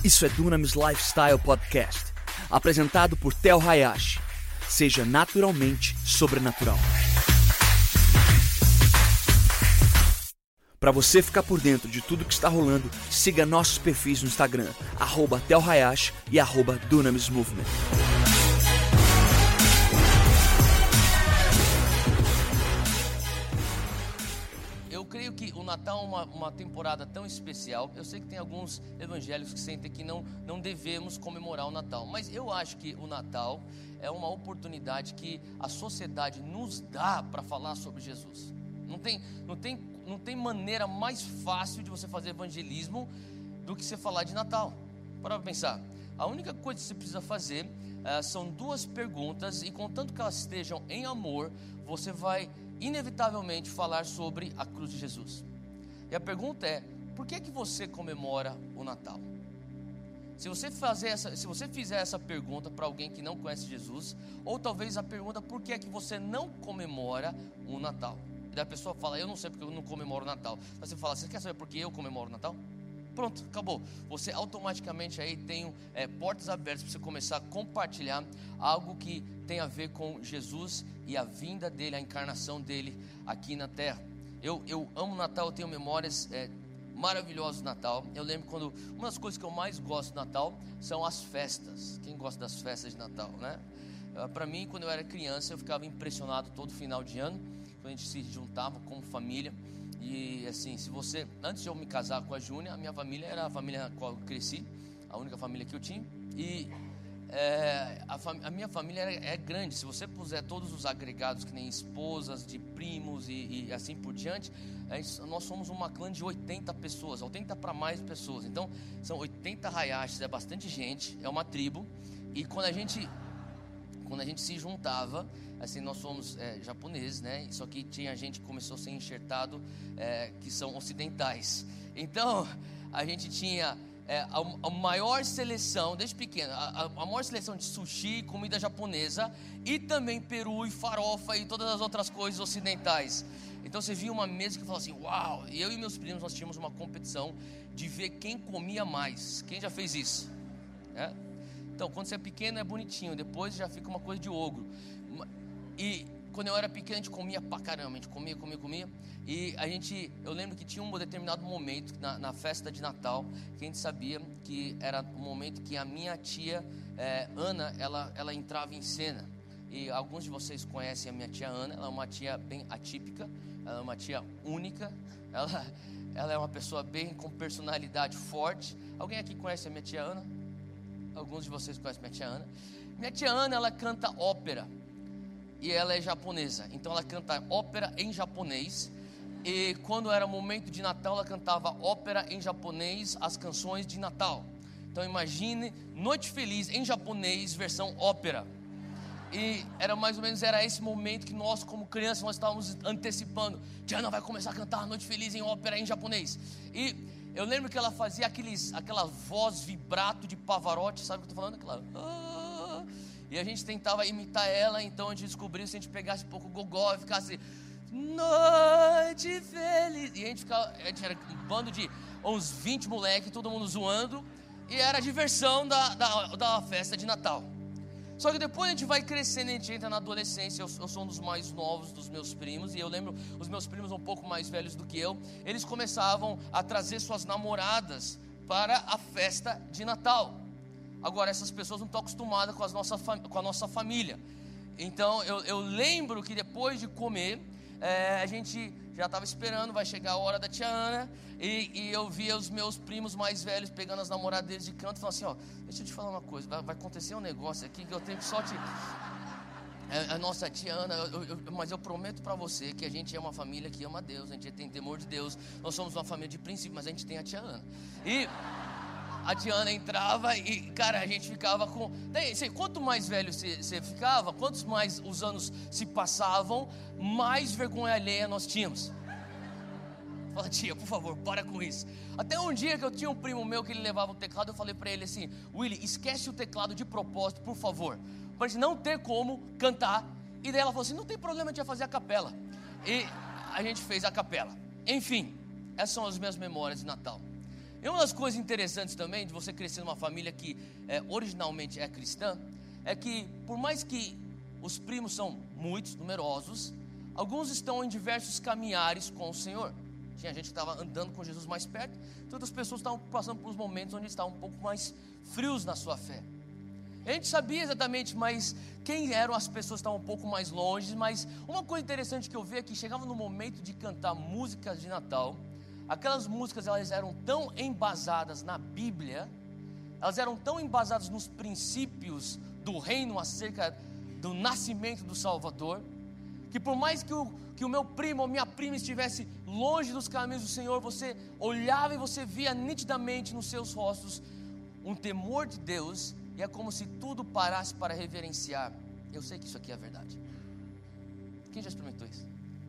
Isso é Dunamis Lifestyle Podcast, apresentado por Tel Hayashi. Seja naturalmente sobrenatural. Para você ficar por dentro de tudo que está rolando, siga nossos perfis no Instagram, @TelHayashi e @Dunamis Movement. Eu creio que o Natal é uma temporada tão especial. Eu sei que tem alguns evangélicos que sentem que não devemos comemorar o Natal, mas eu acho que o Natal é uma oportunidade que a sociedade nos dá para falar sobre Jesus. Não tem maneira mais fácil de você fazer evangelismo do que você falar de Natal. Para pensar, a única coisa que você precisa fazer são duas perguntas, e contanto que elas estejam em amor, você vai inevitavelmente falar sobre a cruz de Jesus. E a pergunta é: por que você comemora o Natal? Se você fizer essa pergunta para alguém que não conhece Jesus, ou talvez a pergunta: por que você não comemora o Natal? E daí a pessoa fala: eu não sei porque eu não comemoro o Natal. Aí você fala: você quer saber por que eu comemoro o Natal? Pronto, acabou. Você automaticamente aí tem portas abertas para você começar a compartilhar algo que tem a ver com Jesus e a vinda dele, a encarnação dele aqui na terra. Eu amo o Natal, eu tenho memórias maravilhosas do Natal. Eu lembro quando uma das coisas que eu mais gosto do Natal são as festas. Quem gosta das festas de Natal, né? Para mim, quando eu era criança, eu ficava impressionado todo final de ano, quando a gente se juntava como família. E assim, antes de eu me casar com a Júnia, a minha família era a família na qual eu cresci, a única família que eu tinha. E a minha família é grande. Se você puser todos os agregados, que nem esposas, de primos e assim por diante, nós somos uma clã de 80 pessoas, 80 para mais pessoas. Então, são 80 Hayashis, é bastante gente, é uma tribo. E quando a gente se juntava, assim, nós somos japoneses, né? Só que tinha gente que começou a ser enxertado, que são ocidentais. Então, a gente tinha a maior seleção, desde pequeno, a maior seleção de sushi, comida japonesa, e também peru e farofa e todas as outras coisas ocidentais. Então você via uma mesa que falava assim: uau! E eu e meus primos, nós tínhamos uma competição de ver quem comia mais. Quem já fez isso? Então, quando você é pequeno é bonitinho, depois já fica uma coisa de ogro. E quando eu era pequeno, a gente comia pra caramba, a gente comia. E eu lembro que tinha um determinado momento na festa de Natal, que a gente sabia que era o momento que a minha tia Ana, ela entrava em cena. E alguns de vocês conhecem a minha tia Ana. Ela é uma tia bem atípica, ela é uma tia única, ela é uma pessoa bem com personalidade forte. Alguém aqui conhece a minha tia Ana? Alguns de vocês conhecem minha tia Ana. Minha tia Ana, ela canta ópera, e ela é japonesa, então ela canta ópera em japonês. E quando era momento de Natal, ela cantava ópera em japonês, as canções de Natal. Então imagine Noite Feliz em japonês, versão ópera. E era mais ou menos esse momento que nós, como crianças, nós estávamos antecipando. Tia Ana vai começar a cantar Noite Feliz em ópera em japonês. E eu lembro que ela fazia aquela voz vibrato de Pavarotti, sabe o que eu estou falando? E a gente tentava imitar ela. Então a gente descobriu, se a gente pegasse um pouco o gogó e ficasse Noite Feliz, e a gente era um bando de uns 20 moleques, todo mundo zoando, e era a diversão da festa de Natal. Só que depois a gente vai crescendo, a gente entra na adolescência. Eu sou um dos mais novos dos meus primos, e eu lembro, os meus primos um pouco mais velhos do que eu, eles começavam a trazer suas namoradas para a festa de Natal. Agora, essas pessoas não estão acostumadas com a nossa família. Então, eu lembro que depois de comer, a gente já estava esperando, vai chegar a hora da tia Ana, e eu via os meus primos mais velhos pegando as namoradas deles de canto e falando assim: ó, deixa eu te falar uma coisa, vai acontecer um negócio aqui que eu tenho que só te... A nossa tia Ana, mas eu prometo para você que a gente é uma família que ama a Deus, a gente tem temor de Deus, nós somos uma família de princípio, mas a gente tem a tia Ana. E a tia Ana entrava e, cara, a gente ficava com... Daí, quanto mais velho você ficava, quantos mais os anos se passavam, mais vergonha alheia nós tínhamos. Fala: tia, por favor, para com isso. Até um dia que eu tinha um primo meu que ele levava o teclado, eu falei para ele assim: Willy, esquece o teclado de propósito, por favor, para a gente não ter como cantar. E daí ela falou assim: não tem problema, a gente ia fazer a capela. E a gente fez a capela. Enfim, essas são as minhas memórias de Natal. E uma das coisas interessantes também de você crescer numa família que originalmente é cristã, é que por mais que os primos são muitos, numerosos, alguns estão em diversos caminhares com o Senhor. Tinha gente que estava andando com Jesus mais perto, outras pessoas estavam passando por uns momentos onde estavam um pouco mais frios na sua fé. A gente sabia exatamente mais quem eram as pessoas que estavam um pouco mais longe, mas uma coisa interessante que eu vi é que chegava no momento de cantar músicas de Natal, aquelas músicas elas eram tão embasadas na Bíblia, elas eram tão embasadas nos princípios do reino acerca do nascimento do Salvador, que por mais que o meu primo ou minha prima estivesse longe dos caminhos do Senhor, você olhava e você via nitidamente nos seus rostos um temor de Deus, e é como se tudo parasse para reverenciar. Eu sei que isso aqui é verdade. Quem já experimentou isso?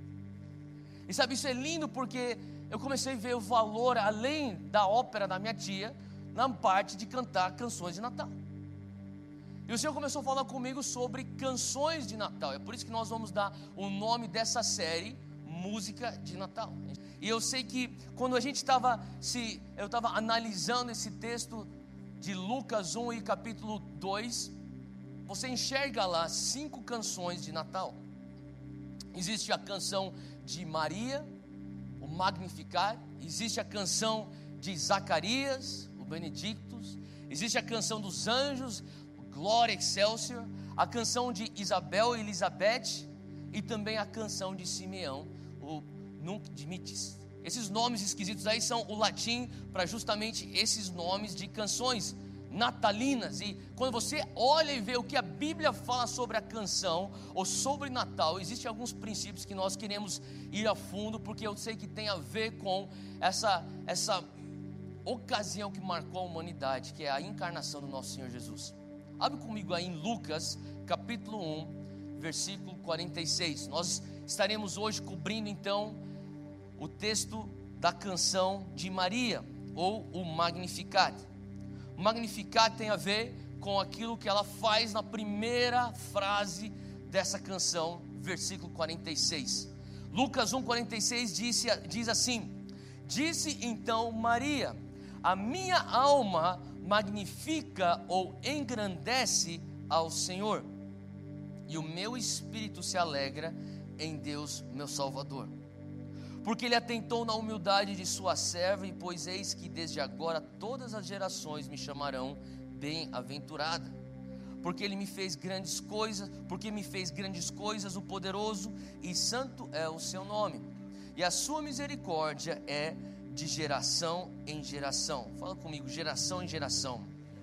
E sabe, isso é lindo porque eu comecei a ver o valor, além da ópera da minha tia, na parte de cantar canções de Natal. E o Senhor começou a falar comigo sobre canções de Natal. É por isso que nós vamos dar o nome dessa série, Música de Natal. E eu sei que quando eu estava analisando esse texto de Lucas 1 e capítulo 2, você enxerga lá 5 canções de Natal. Existe a canção de Maria, o Magnificat. Existe a canção de Zacarias, o Benedictus. Existe a canção dos anjos, Glória Excelsior. A canção de Isabel e Elizabeth. E também a canção de Simeão, o Nunc Dimittis. Esses nomes esquisitos aí são o latim para justamente esses nomes de canções natalinas. E quando você olha e vê o que a Bíblia fala sobre a canção ou sobre Natal, existem alguns princípios que nós queremos ir a fundo, porque eu sei que tem a ver com essa ocasião que marcou a humanidade, que é a encarnação do nosso Senhor Jesus. Abre comigo aí em Lucas capítulo 1, versículo 46. Nós estaremos hoje cobrindo então o texto da canção de Maria, ou o Magnificat. O Magnificat tem a ver com aquilo que ela faz na primeira frase dessa canção, versículo 46. Lucas 1,46 diz assim: Disse então Maria: a minha alma magnifica ou engrandece ao Senhor, e o meu espírito se alegra em Deus meu Salvador, porque Ele atentou na humildade de sua serva, e pois eis que desde agora todas as gerações me chamarão bem-aventurada, porque me fez grandes coisas, o poderoso, e santo é o seu nome, e a sua misericórdia é de geração em geração. Fala comigo, geração em geração.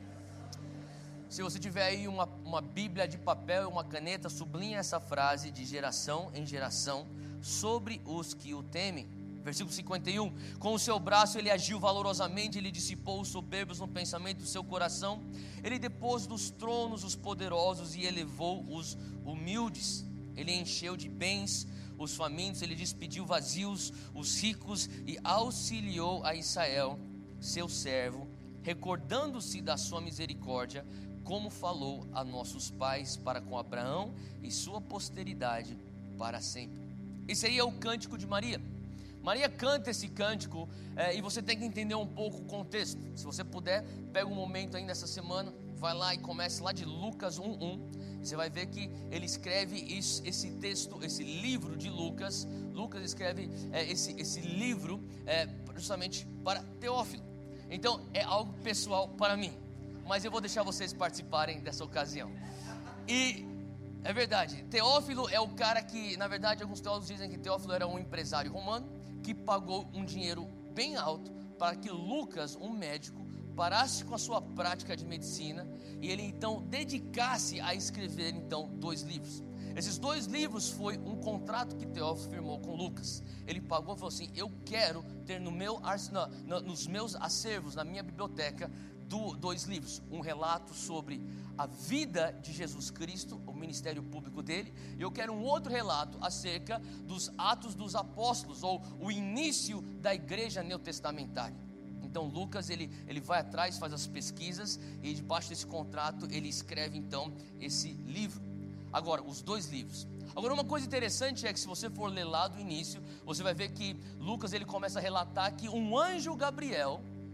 Se você tiver aí uma Bíblia de papel e uma caneta, sublinha essa frase de geração em geração sobre os que o temem. Versículo 51, com o seu braço ele agiu valorosamente, ele dissipou os soberbos no pensamento do seu coração, ele depôs dos tronos os poderosos e elevou os humildes, ele encheu de bens os famintos, ele despediu vazios os ricos e auxiliou a Israel, seu servo, recordando-se da sua misericórdia, como falou a nossos pais para com Abraão e sua posteridade para sempre. Esse aí é o cântico de Maria. Maria canta esse cântico e você tem que entender um pouco o contexto. Se você puder, pega um momento ainda essa semana, vai lá e comece lá de Lucas 1:1. Você vai ver que ele escreve esse texto, esse livro de Lucas. Lucas escreve esse livro justamente para Teófilo. Então é algo pessoal para mim, mas eu vou deixar vocês participarem dessa ocasião. E é verdade, Teófilo é o cara que, na verdade, alguns teólogos dizem que Teófilo era um empresário romano que pagou um dinheiro bem alto para que Lucas, um médico, parasse com a sua prática de medicina e ele então dedicasse a escrever então 2 livros. Esses 2 livros foi um contrato que Teófilo firmou com Lucas. Ele pagou e falou assim: eu quero ter nos meus acervos, na minha biblioteca, 2 livros, um relato sobre a vida de Jesus Cristo, o ministério público dele, e eu quero um outro relato acerca dos Atos dos Apóstolos, ou o início da igreja neotestamentária. Então Lucas ele vai atrás, faz as pesquisas, e debaixo desse contrato ele escreve então esse livro. Agora, os 2 livros. Agora, uma coisa interessante é que se você for ler lá do início, você vai ver que Lucas ele começa a relatar que um anjo Gabriel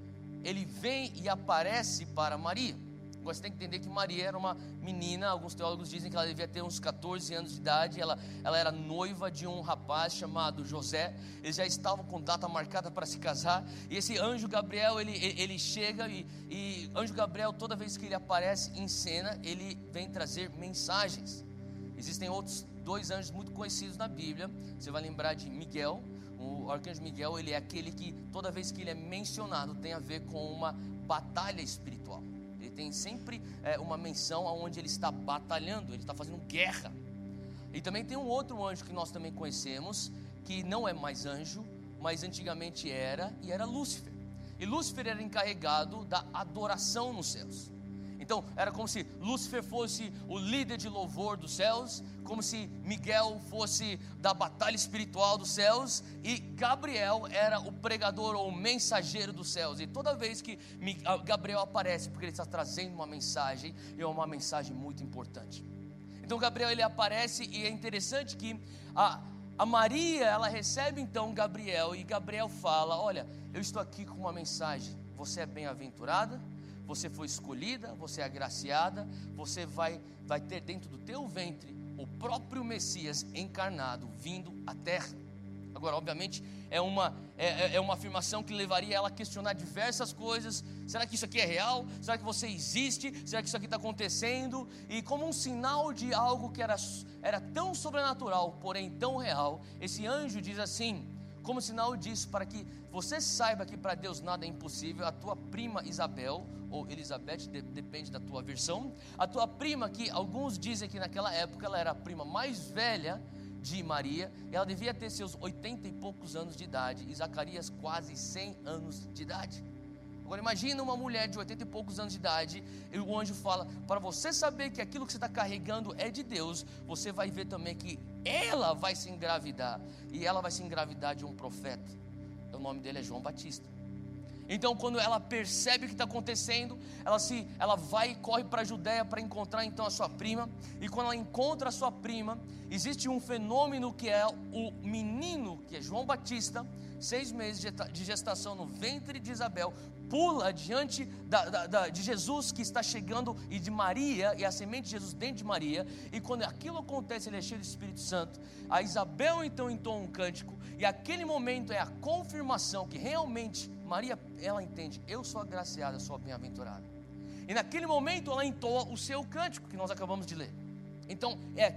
ele vem e aparece para Maria. Agora você tem que entender que Maria era uma menina, alguns teólogos dizem que ela devia ter uns 14 anos de idade, ela era noiva de um rapaz chamado José, eles já estavam com data marcada para se casar, e esse anjo Gabriel, ele chega e anjo Gabriel, toda vez que ele aparece em cena, ele vem trazer mensagens. Existem outros 2 anjos muito conhecidos na Bíblia, você vai lembrar de Miguel. O arcanjo Miguel, ele é aquele que toda vez que ele é mencionado tem a ver com uma batalha espiritual. Ele tem sempre uma menção onde ele está batalhando, ele está fazendo guerra. E também tem um outro anjo que nós também conhecemos, que não é mais anjo, mas antigamente era, e era Lúcifer. E Lúcifer era encarregado da adoração nos céus. Então era como se Lúcifer fosse o líder de louvor dos céus, como se Miguel fosse da batalha espiritual dos céus, e Gabriel era o pregador ou o mensageiro dos céus. E toda vez que Gabriel aparece, porque ele está trazendo uma mensagem, e é uma mensagem muito importante. Então Gabriel, ele aparece, e é interessante que a Maria, ela recebe então Gabriel, e Gabriel fala: olha, eu estou aqui com uma mensagem, você é bem-aventurada, você foi escolhida, você é agraciada, você vai ter dentro do teu ventre o próprio Messias encarnado, vindo à terra. Agora, obviamente, é uma afirmação que levaria ela a questionar diversas coisas. Será que isso aqui é real? Será que você existe? Será que isso aqui está acontecendo? E como um sinal de algo que era tão sobrenatural, porém tão real, esse anjo diz assim, como sinal disso, para que você saiba que para Deus nada é impossível, a tua prima Isabel, ou Elizabeth, depende da tua versão, a tua prima, que alguns dizem que naquela época ela era a prima mais velha de Maria, e ela devia ter seus 80 e poucos anos de idade, e Zacarias quase 100 anos de idade. Agora imagina uma mulher de 80 e poucos anos de idade, e o anjo fala, para você saber que aquilo que você está carregando é de Deus, você vai ver também que ela vai se engravidar, e ela vai se engravidar de um profeta, o nome dele é João Batista. Então quando ela percebe o que está acontecendo, ela vai e corre para a Judéia para encontrar então a sua prima, e quando ela encontra a sua prima, existe um fenômeno que é o menino, que é João Batista, 6 meses de gestação no ventre de Isabel, pula diante de Jesus que está chegando, e de Maria, e a semente de Jesus dentro de Maria, e quando aquilo acontece, ele é cheio do Espírito Santo. A Isabel então entoa um cântico, e aquele momento é a confirmação que realmente Maria, ela entende, eu sou agraciada, eu sou bem-aventurada, e naquele momento ela entoa o seu cântico que nós acabamos de ler. Então é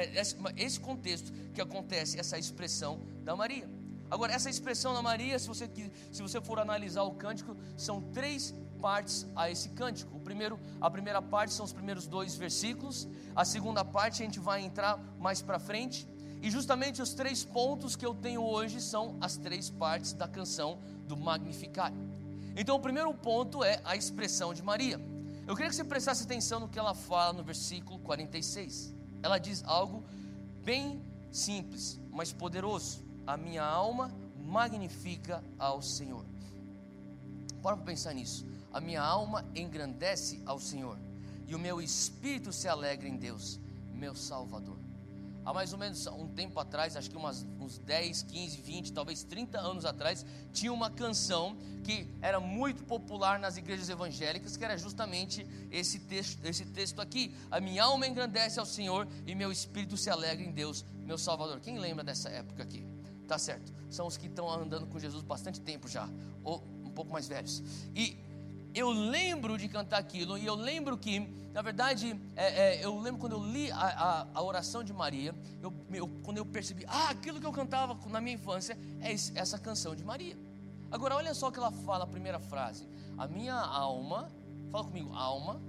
esse contexto que acontece essa expressão da Maria. Agora, essa expressão da Maria, se você for analisar o cântico, são 3 partes a esse cântico. A primeira parte são os primeiros 2 versículos. A segunda parte a gente vai entrar mais para frente. E justamente os 3 pontos que eu tenho hoje são as 3 partes da canção do Magnificat. Então o primeiro ponto é a expressão de Maria. Eu queria que você prestasse atenção no que ela fala no versículo 46. Ela diz algo bem simples, mas poderoso. A minha alma magnifica ao Senhor. Para pensar nisso. A minha alma engrandece ao Senhor, e o meu espírito se alegra em Deus, meu Salvador. Há mais ou menos um tempo atrás, acho que uns 10, 15, 20, talvez 30 anos atrás, tinha uma canção que era muito popular nas igrejas evangélicas, que era justamente esse texto aqui. A minha alma engrandece ao Senhor, e meu espírito se alegra em Deus, meu Salvador. Quem lembra dessa época aqui? Tá certo, são os que estão andando com Jesus bastante tempo já, ou um pouco mais velhos. E eu lembro de cantar aquilo, e eu lembro que, na verdade, eu lembro quando eu li a oração de Maria, quando eu percebi, aquilo que eu cantava na minha infância é essa canção de Maria. Agora olha só o que ela fala, a primeira frase: a minha alma, fala comigo, alma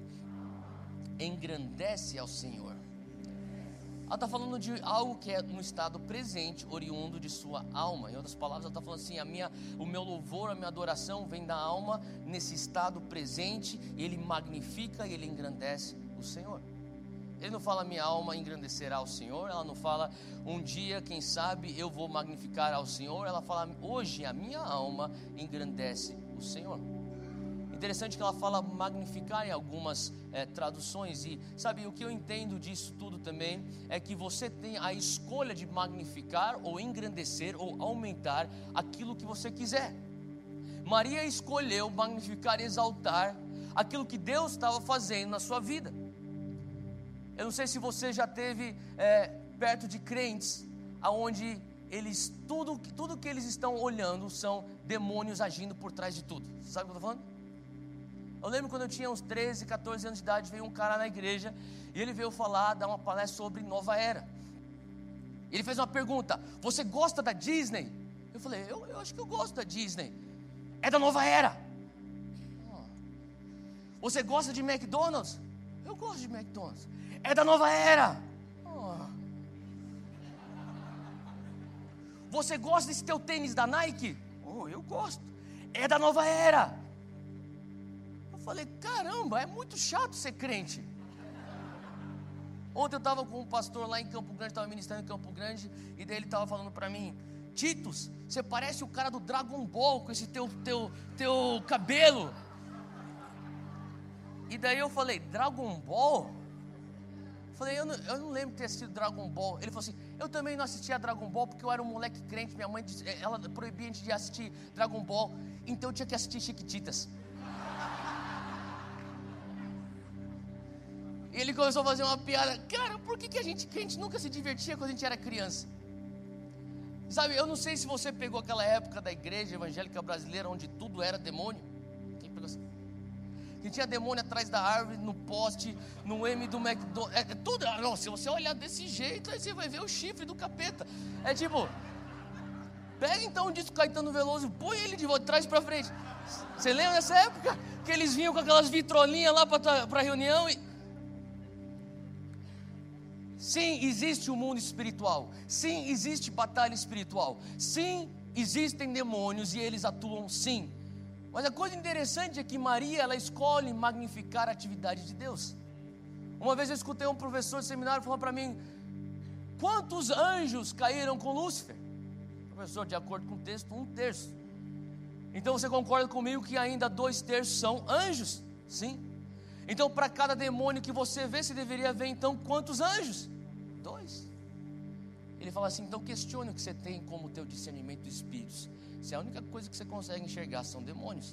engrandece ao Senhor. Ela está falando de algo que é no estado presente, oriundo de sua alma. Em outras palavras, ela está falando assim, o meu louvor, a minha adoração vem da alma nesse estado presente, e ele magnifica e ele engrandece o Senhor. Ele não fala minha alma engrandecerá ao Senhor, ela não fala um dia, quem sabe, eu vou magnificar ao Senhor, ela fala hoje a minha alma engrandece o Senhor. Interessante que ela fala magnificar em algumas traduções, e sabe, o que eu entendo disso tudo também é que você tem a escolha de magnificar ou engrandecer ou aumentar aquilo que você quiser. Maria escolheu magnificar e exaltar aquilo que Deus estava fazendo na sua vida. Eu não sei se você já esteve perto de crentes, aonde eles, tudo que eles estão olhando são demônios agindo por trás de tudo. Sabe o que eu estou falando? Eu lembro quando eu tinha uns 13, 14 anos de idade, veio um cara na igreja, e ele veio dar uma palestra sobre Nova Era. Ele fez uma pergunta: você gosta da Disney? Eu falei, eu acho que eu gosto da Disney. É da Nova Era. Você gosta de McDonald's? Eu gosto de McDonald's. É da Nova Era. Você gosta desse teu tênis da Nike? Eu gosto. É da Nova Era. Eu falei, caramba, é muito chato ser crente. Ontem eu estava com um pastor lá em Campo Grande, estava ministrando em Campo Grande, e daí ele estava falando para mim: Titus, você parece o cara do Dragon Ball com esse teu cabelo. E daí eu falei, Dragon Ball? Falei, eu não lembro de ter assistido Dragon Ball. Ele falou assim, eu também não assistia Dragon Ball porque eu era um moleque crente. Minha mãe, ela proibia a gente de assistir Dragon Ball, então eu tinha que assistir Chiquititas. E ele começou a fazer uma piada. Cara, por que a gente crente nunca se divertia quando a gente era criança? Sabe, eu não sei se você pegou aquela época da igreja evangélica brasileira onde tudo era demônio. Quem pegou assim? Que tinha demônio atrás da árvore, no poste, no M do McDonald's, tudo. Não, se você olhar desse jeito, aí você vai ver o chifre do capeta. É tipo, pega então o disco Caetano Veloso, põe ele de trás para frente. Você lembra dessa época? Que eles vinham com aquelas vitrolinhas lá para reunião e... Sim, existe o mundo espiritual. Sim, existe batalha espiritual. Sim, existem demônios e eles atuam sim. Mas a coisa interessante é que Maria, ela escolhe magnificar a atividade de Deus. Uma vez eu escutei um professor de seminário falar para mim, quantos anjos caíram com Lúcifer? Professor, de acordo com o texto, 1/3. Então você concorda comigo que ainda 2/3 são anjos? Sim. Então para cada demônio que você vê, você deveria ver então quantos anjos? 2. Ele fala assim, então questione o que você tem como teu discernimento de espíritos. Se a única coisa que você consegue enxergar são demônios,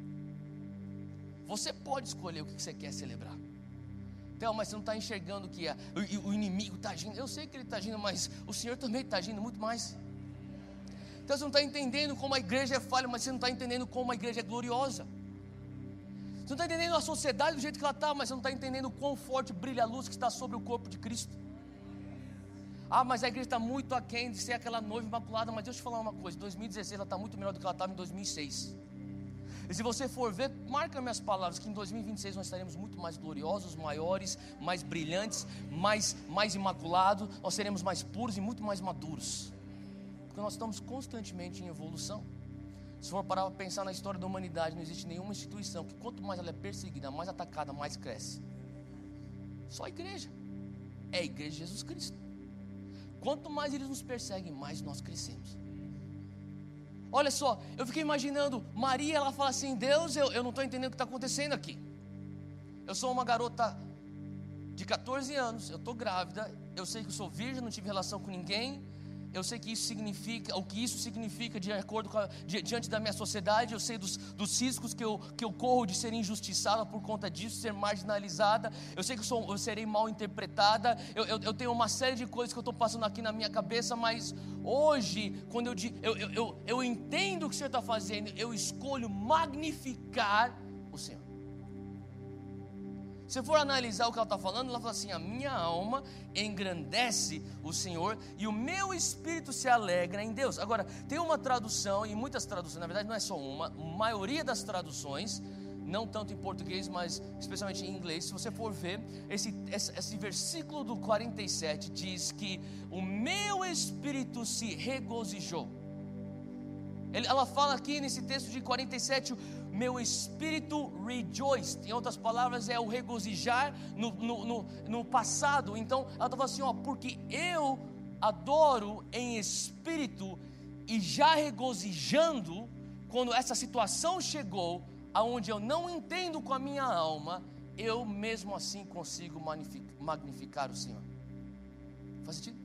você pode escolher o que você quer celebrar. Então, mas você não está enxergando que o inimigo está agindo. Eu sei que ele está agindo, mas o Senhor também está agindo muito mais. Então você não está entendendo como a igreja é falha, mas você não está entendendo como a igreja é gloriosa. Você não está entendendo a sociedade do jeito que ela está, mas você não está entendendo o quão forte brilha a luz que está sobre o corpo de Cristo. Mas a igreja está muito aquém de ser aquela noiva imaculada. Mas deixa eu te falar uma coisa, 2016 ela está muito melhor do que ela estava em 2006. E se você for ver, marca minhas palavras, que em 2026 nós estaremos muito mais gloriosos, maiores, mais brilhantes, mais imaculados. Nós seremos mais puros e muito mais maduros, porque nós estamos constantemente em evolução. Se for parar para pensar na história da humanidade, não existe nenhuma instituição que quanto mais ela é perseguida, mais atacada, mais cresce. Só a igreja. É a igreja de Jesus Cristo. Quanto mais eles nos perseguem, mais nós crescemos. Olha só, eu fiquei imaginando, Maria, ela fala assim, Deus, eu não estou entendendo o que está acontecendo aqui. Eu sou uma garota de 14 anos, eu estou grávida, eu sei que eu sou virgem, não tive relação com ninguém. Eu sei que isso significa, o que isso significa de acordo com diante da minha sociedade. Eu sei dos riscos que eu corro de ser injustiçada por conta disso, ser marginalizada. Eu sei que eu serei mal interpretada. Eu tenho uma série de coisas que eu estou passando aqui na minha cabeça. Mas hoje, quando eu entendo o que o Senhor está fazendo, eu escolho magnificar o Senhor. Se for analisar o que ela está falando, ela fala assim, a minha alma engrandece o Senhor e o meu espírito se alegra em Deus. Agora, tem uma tradução, e muitas traduções, na verdade não é só uma, a maioria das traduções, não tanto em português, mas especialmente em inglês, se você for ver, esse versículo do 47 diz que o meu espírito se regozijou. Ela fala aqui nesse texto de 47, meu espírito rejoiced. Em outras palavras, é o regozijar no passado. Então, ela está falando assim, porque eu adoro em espírito e já regozijando, quando essa situação chegou, aonde eu não entendo com a minha alma, eu mesmo assim consigo magnificar o Senhor. Faz sentido?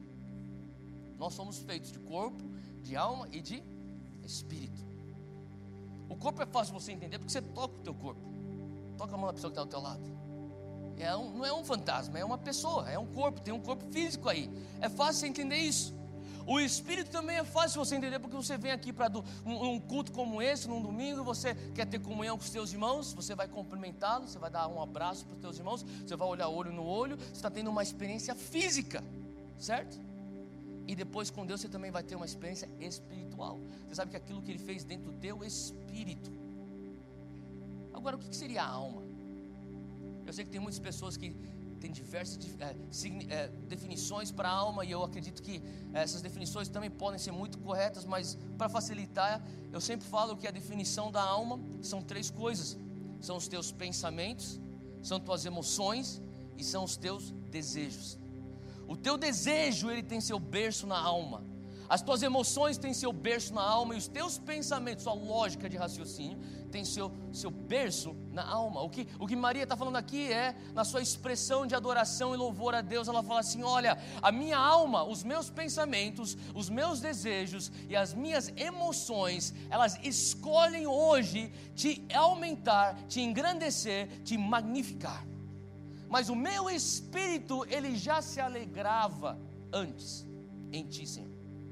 Nós somos feitos de corpo, de alma e de espírito. O corpo é fácil você entender porque você toca o teu corpo. Toca a mão da pessoa que está ao teu lado. Não é um fantasma, é uma pessoa, é um corpo, tem um corpo físico aí. É fácil você entender isso. O Espírito também é fácil você entender, porque você vem aqui para um culto como esse, num domingo, você quer ter comunhão com os teus irmãos, você vai cumprimentá-los, você vai dar um abraço para os teus irmãos, você vai olhar olho no olho, você está tendo uma experiência física, certo? E depois com Deus você também vai ter uma experiência espiritual. Você sabe que aquilo que Ele fez dentro do teu espírito. Agora, o que seria a alma? Eu sei que tem muitas pessoas que tem diversas definições para a alma, e eu acredito que essas definições também podem ser muito corretas, mas para facilitar, eu sempre falo que a definição da alma são 3 coisas: são os teus pensamentos, são tuas emoções e são os teus desejos. O teu desejo, ele tem seu berço na alma. As tuas emoções têm seu berço na alma, e os teus pensamentos, sua lógica de raciocínio, tem seu berço na alma. O que Maria está falando aqui é, na sua expressão de adoração e louvor a Deus, ela fala assim: olha, a minha alma, os meus pensamentos, os meus desejos e as minhas emoções, elas escolhem hoje te aumentar, te engrandecer, te magnificar. Mas o meu espírito, ele já se alegrava antes em ti, Senhor.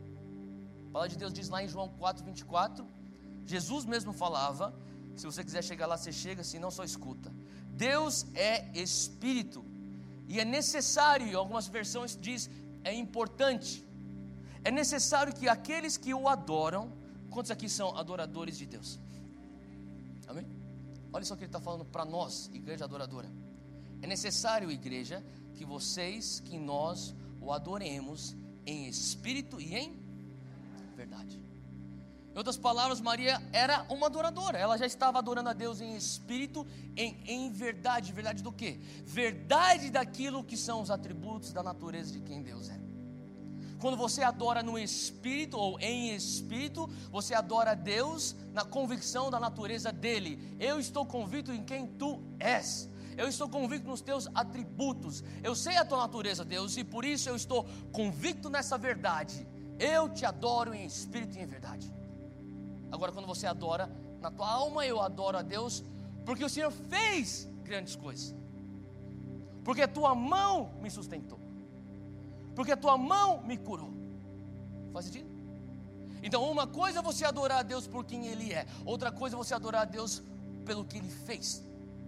A palavra de Deus diz lá em João 4:24, Jesus mesmo falava, se você quiser chegar lá, você chega, se não, só escuta. Deus é Espírito, e é necessário, em algumas versões diz, é importante, é necessário que aqueles que o adoram, quantos aqui são adoradores de Deus? Amém? Olha só o que ele está falando para nós, igreja adoradora. É necessário, igreja, que nós o adoremos em espírito e em verdade. Em outras palavras, Maria era uma adoradora. Ela já estava adorando a Deus em espírito, em verdade. Verdade do quê? Verdade daquilo que são os atributos da natureza de quem Deus é. Quando você adora no espírito ou em espírito, você adora a Deus na convicção da natureza dele. Eu estou convicto em quem tu és. Eu estou convicto nos teus atributos. Eu sei a tua natureza, Deus, e por isso eu estou convicto nessa verdade. Eu te adoro em espírito e em verdade. Agora, quando você adora na tua alma, eu adoro a Deus porque o Senhor fez grandes coisas, porque a tua mão me sustentou, porque a tua mão me curou. Faz sentido? Então, uma coisa é você adorar a Deus por quem Ele é, outra coisa é você adorar a Deus pelo que Ele fez.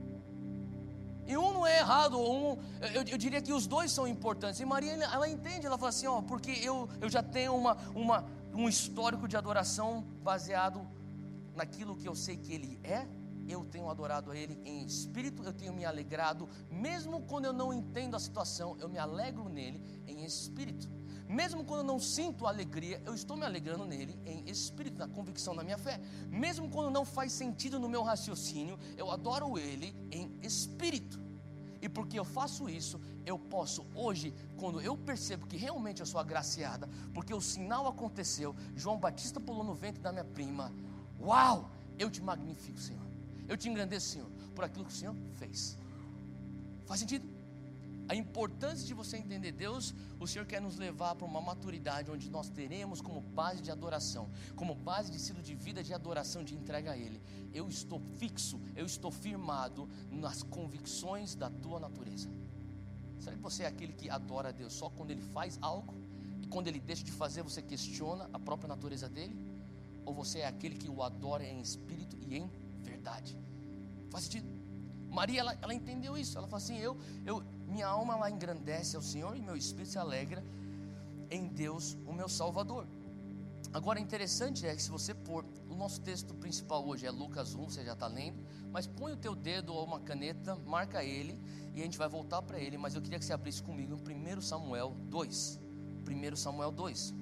E um não é errado, eu diria que os dois são importantes. E Maria, ela entende, ela fala assim, porque eu já tenho um histórico de adoração baseado naquilo que eu sei que Ele é. Eu tenho adorado a Ele em espírito, eu tenho me alegrado, mesmo quando eu não entendo a situação, eu me alegro nele em espírito. Mesmo quando eu não sinto alegria, eu estou me alegrando nele em espírito, na convicção da minha fé. Mesmo quando não faz sentido no meu raciocínio, eu adoro Ele em espírito. E porque eu faço isso, eu posso hoje, quando eu percebo que realmente eu sou agraciada, porque o sinal aconteceu, João Batista pulou no ventre da minha prima, uau, eu te magnifico, Senhor. Eu te engrandeço, Senhor, por aquilo que o Senhor fez. Faz sentido? A importância de você entender Deus, o Senhor quer nos levar para uma maturidade onde nós teremos como base de adoração, como base de estilo de vida de adoração, de entrega a Ele. Eu estou fixo, eu estou firmado nas convicções da tua natureza. Será que você é aquele que adora a Deus só quando Ele faz algo? E quando Ele deixa de fazer, você questiona a própria natureza dEle? Ou você é aquele que o adora em espírito e em verdade? Faz sentido? Maria, ela entendeu isso. Ela fala assim, minha alma ela engrandece ao Senhor e meu espírito se alegra em Deus, o meu Salvador. Agora, interessante é que se você pôr, o nosso texto principal hoje é Lucas 1, você já está lendo, mas põe o teu dedo ou uma caneta, marca ele, e a gente vai voltar para ele, mas eu queria que você abrisse comigo em 1 Samuel 2. 1 Samuel 2.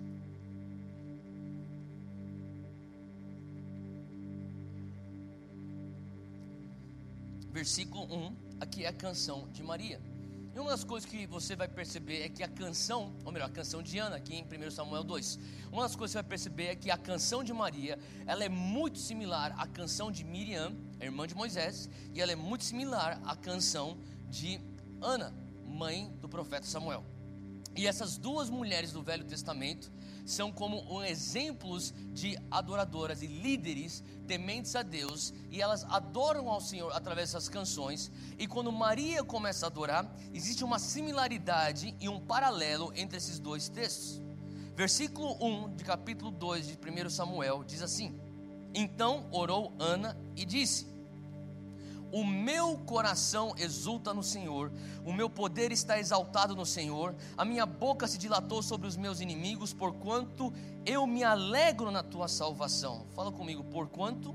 Versículo 1, aqui é a canção de Maria. E uma das coisas que você vai perceber é que a canção, ou melhor, a canção de Ana, aqui em 1 Samuel 2, uma das coisas que você vai perceber é que a canção de Maria, ela é muito similar à canção de Miriam, a irmã de Moisés, e ela é muito similar à canção de Ana, mãe do profeta Samuel. E essas duas mulheres do Velho Testamento são como exemplos de adoradoras e líderes tementes a Deus, e elas adoram ao Senhor através dessas canções. E quando Maria começa a adorar, existe uma similaridade e um paralelo entre esses dois textos. Versículo 1 de capítulo 2 de 1 Samuel diz assim: então orou Ana e disse: o meu coração exulta no Senhor, o meu poder está exaltado no Senhor, a minha boca se dilatou sobre os meus inimigos, porquanto eu me alegro na tua salvação. Fala comigo: porquanto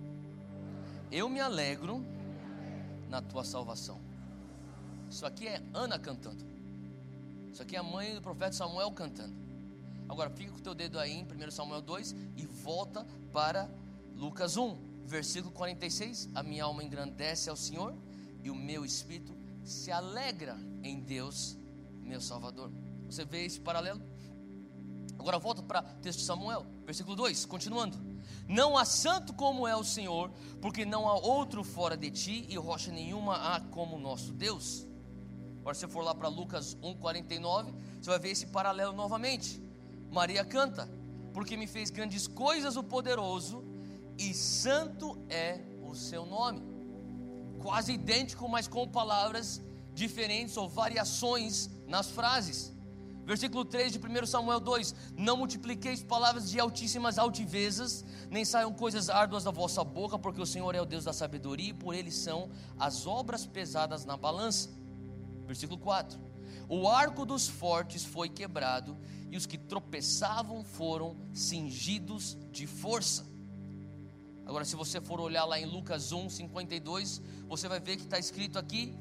eu me alegro na tua salvação. Isso aqui é Ana cantando. Isso aqui é a mãe do profeta Samuel cantando. Agora fica com o teu dedo aí em 1 Samuel 2 e volta para Lucas 1. Versículo 46, a minha alma engrandece ao Senhor, e o meu espírito se alegra em Deus, meu Salvador. Você vê esse paralelo? Agora volta para o texto de Samuel, versículo 2, continuando. Não há santo como é o Senhor, porque não há outro fora de ti, e rocha nenhuma há como o nosso Deus. Agora se você for lá para Lucas 1,49, você vai ver esse paralelo novamente. Maria canta: porque me fez grandes coisas o poderoso, e santo é o seu nome. Quase idêntico, mas com palavras diferentes ou variações nas frases. Versículo 3 de 1 Samuel 2: não multipliqueis palavras de altíssimas altivezas, nem saiam coisas árduas da vossa boca, porque o Senhor é o Deus da sabedoria, e por ele são as obras pesadas na balança. Versículo 4: o arco dos fortes foi quebrado, e os que tropeçavam foram cingidos de força. Agora se você for olhar lá em Lucas 1,52, você vai ver que está escrito aqui: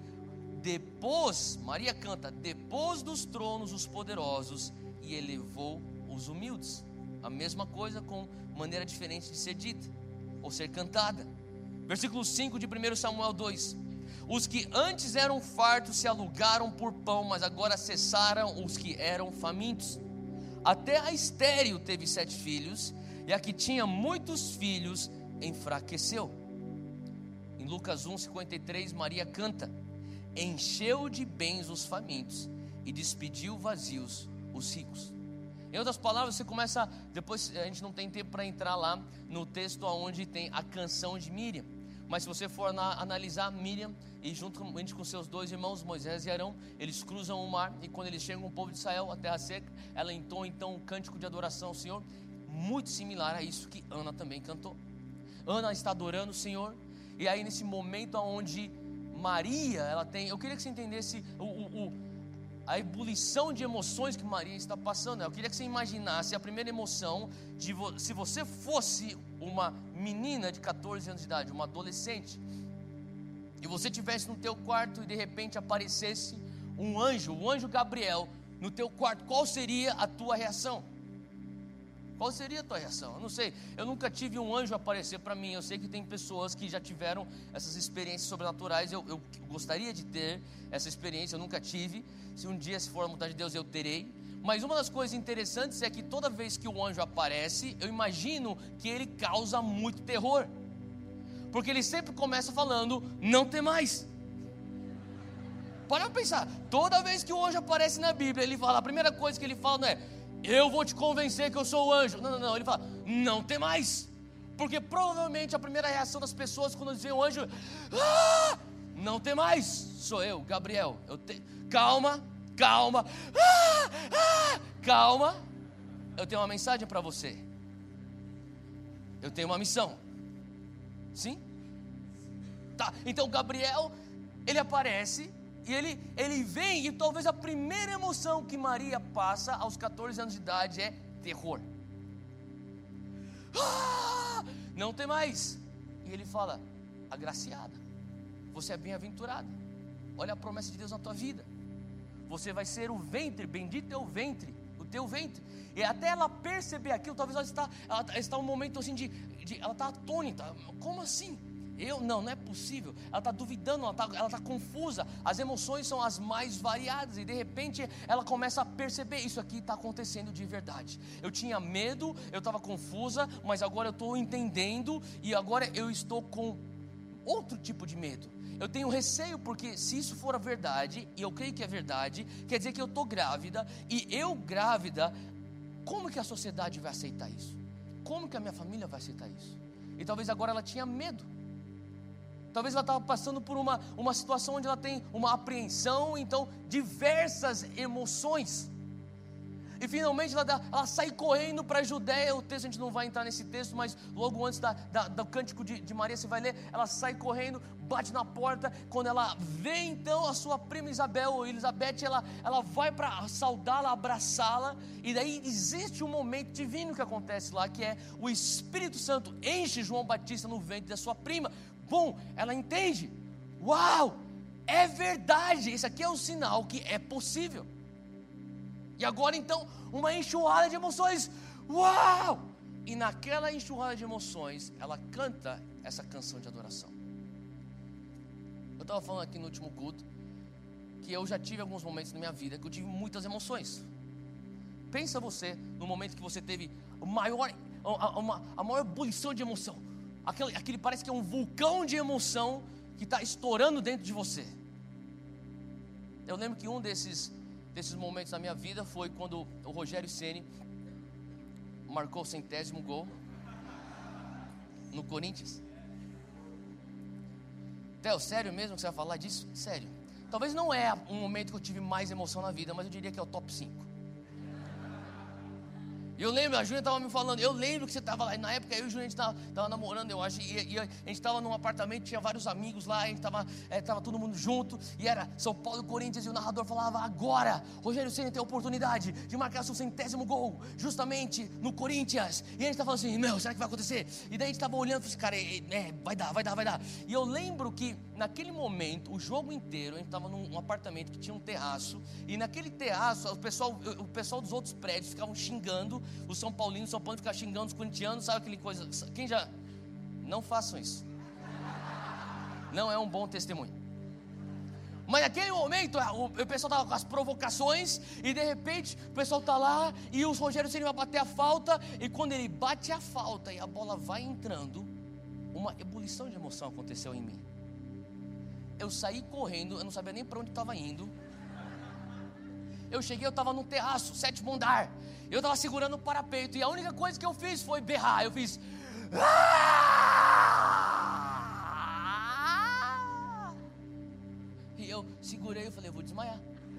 depois, Maria canta, depois dos tronos os poderosos, e elevou os humildes. A mesma coisa com maneira diferente de ser dita, ou ser cantada. Versículo 5 de 1 Samuel 2: os que antes eram fartos se alugaram por pão, mas agora cessaram os que eram famintos. Até a estéril teve 7 filhos, e a que tinha muitos filhos enfraqueceu. Em Lucas 1,53, Maria canta: encheu de bens os famintos e despediu vazios os ricos. Em outras palavras, você começa, depois a gente não tem tempo para entrar lá no texto onde tem a canção de Miriam, mas se você for analisar Miriam, e juntamente com seus 2 irmãos Moisés e Arão, eles cruzam o mar, e quando eles chegam com o povo de Israel, a terra seca, ela entoa então um cântico de adoração ao Senhor, muito similar a isso que Ana também cantou. Ana está adorando o Senhor, e aí nesse momento onde Maria, ela tem, eu queria que você entendesse a ebulição de emoções que Maria está passando. Eu queria que você imaginasse a primeira emoção de se você fosse uma menina de 14 anos de idade, uma adolescente, e você estivesse no teu quarto e de repente aparecesse um anjo, o anjo Gabriel, no teu quarto. Qual seria a tua reação? Qual seria a tua reação? Eu não sei, eu nunca tive um anjo aparecer para mim. Eu sei que tem pessoas que já tiveram essas experiências sobrenaturais. Eu gostaria de ter essa experiência, eu nunca tive. Se um dia, se for a vontade de Deus, eu terei. Mas uma das coisas interessantes é que toda vez que o anjo aparece, eu imagino que ele causa muito terror, porque ele sempre começa falando: não tem mais. Para pensar, toda vez que o anjo aparece na Bíblia, ele fala, a primeira coisa que ele fala não é: eu vou te convencer que eu sou o anjo. Não, ele fala: não tem mais. Porque provavelmente a primeira reação das pessoas quando eles veem o anjo: não tem mais, sou eu, Gabriel. Calma, calma, calma. Eu tenho uma mensagem para você. Eu tenho uma missão. Sim? Tá, então Gabriel, ele aparece. E ele vem, e talvez a primeira emoção que Maria passa aos 14 anos de idade é terror. Não tem mais. E ele fala: agraciada, você é bem-aventurada, olha a promessa de Deus na tua vida, você vai ser o ventre, bendito é o ventre, o teu ventre. E até ela perceber aquilo, talvez ela está um momento assim ela está atônita. Como assim? Não é possível. Ela está duvidando, ela está confusa. As emoções são as mais variadas, e de repente ela começa a perceber: isso aqui está acontecendo de verdade. Eu tinha medo, eu estava confusa, mas agora eu estou entendendo, e agora eu estou com outro tipo de medo. Eu tenho receio, porque se isso for a verdade, e eu creio que é verdade, quer dizer que eu estou grávida, e eu grávida, como que a sociedade vai aceitar isso? Como que a minha família vai aceitar isso? E talvez agora ela tinha medo. Talvez ela estava passando por uma situação onde ela tem uma apreensão, então diversas emoções. E finalmente ela sai correndo para a Judéia. O texto, a gente não vai entrar nesse texto, mas logo antes do cântico de Maria, você vai ler. Ela sai correndo, bate na porta. Quando ela vê então a sua prima Elizabeth, ela vai para saudá-la, abraçá-la. E daí existe um momento divino que acontece lá, que é o Espírito Santo enche João Batista no ventre da sua prima. Bom, ela entende. Uau, é verdade, esse aqui é um sinal que é possível. E agora então, uma enxurrada de emoções. Uau! E naquela enxurrada de emoções, ela canta essa canção de adoração. Eu estava falando aqui no último culto que eu já tive alguns momentos na minha vida que eu tive muitas emoções. Pensa você no momento que você teve a maior ebulição de emoção. Aquele parece que é um vulcão de emoção que está estourando dentro de você. Eu lembro que um desses momentos da minha vida foi quando o Rogério Ceni marcou o 100º gol no Corinthians. Theo, sério mesmo que você vai falar disso? Sério. Talvez não é um momento que eu tive mais emoção na vida, mas eu diria que é o top 5. Eu lembro, a Júlia estava me falando, eu lembro que você estava lá, na época eu e o Júlia, a gente estava namorando, eu acho, e a gente estava num apartamento, tinha vários amigos lá, a gente estava todo mundo junto, e era São Paulo e Corinthians, e o narrador falava, agora, Rogério Ceni tem a oportunidade de marcar seu 100º gol, justamente no Corinthians, e a gente estava falando assim, meu, será que vai acontecer? E daí a gente estava olhando e falou assim, cara, vai dar, e eu lembro que naquele momento, o jogo inteiro, a gente estava num apartamento que tinha um terraço, e naquele terraço, o pessoal dos outros prédios ficavam xingando, os São Paulinos ficavam xingando os corintianos, sabe aquele coisa, quem já, não façam isso, não é um bom testemunho. Mas naquele momento, o pessoal estava com as provocações, e de repente, o pessoal está lá, e o Rogério Ceni vai bater a falta, e quando ele bate a falta, e a bola vai entrando, uma ebulição de emoção aconteceu em mim. Eu saí correndo, eu não sabia nem para onde estava indo. Eu cheguei, eu estava no terraço, 7º andar. Eu estava segurando o parapeito, e a única coisa que eu fiz foi berrar. Eu fiz... E eu segurei, eu falei, eu vou desmaiar.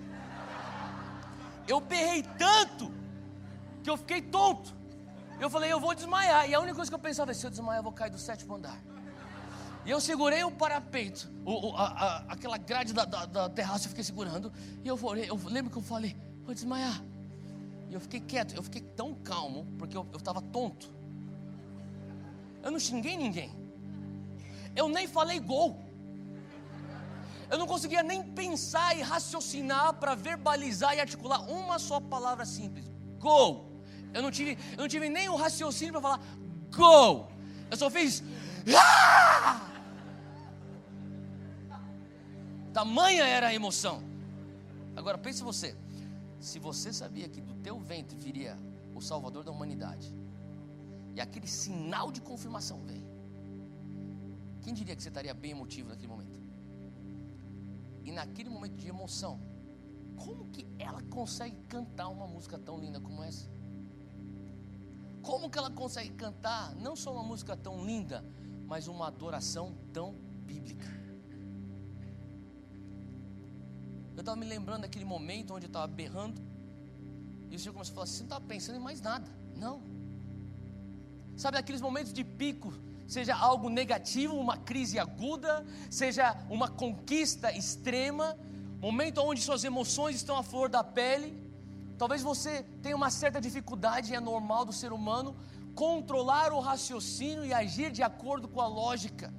Eu berrei tanto que eu fiquei tonto. Eu falei, eu vou desmaiar. E a única coisa que eu pensava é, se eu desmaiar, eu vou cair do 7º andar. E eu segurei o parapeito, aquela grade da terraça, eu fiquei segurando. E eu lembro que eu falei, vou desmaiar. E eu fiquei quieto, eu fiquei tão calmo, porque eu estava tonto. Eu não xinguei ninguém. Eu nem falei gol. Eu não conseguia nem pensar e raciocinar para verbalizar e articular uma só palavra simples. Gol. Eu não tive nem o raciocínio para falar gol. Eu só fiz... Tamanha era a emoção. Agora pense você, se você sabia que do teu ventre viria o Salvador da humanidade, e aquele sinal de confirmação veio, quem diria que você estaria bem emotivo naquele momento? E naquele momento de emoção, como que ela consegue cantar uma música tão linda como essa? Como que ela consegue cantar não só uma música tão linda, mas uma adoração tão bíblica? Eu estava me lembrando daquele momento onde eu estava berrando, e o Senhor começou a falar assim, você não estava pensando em mais nada. Não. Sabe, aqueles momentos de pico, seja algo negativo, uma crise aguda, seja uma conquista extrema, momento onde suas emoções estão à flor da pele. Talvez você tenha uma certa dificuldade, e é normal do ser humano, controlar o raciocínio e agir de acordo com a lógica.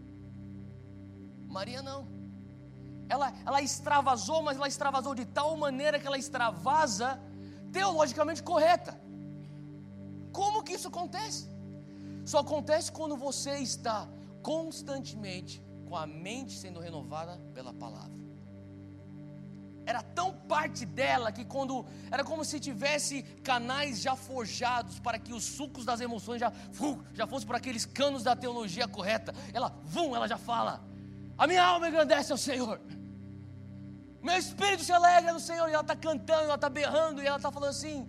Maria não. Ela extravasou, mas ela extravasou de tal maneira que ela extravasa teologicamente correta. Como que isso acontece? Só acontece quando você está constantemente com a mente sendo renovada pela palavra. Era tão parte dela que era como se tivesse canais já forjados para que os sucos das emoções já fossem por aqueles canos da teologia correta. Ela já fala, a minha alma engrandece ao Senhor, meu espírito se alegra no Senhor. E ela está cantando, ela está berrando, e ela está falando assim,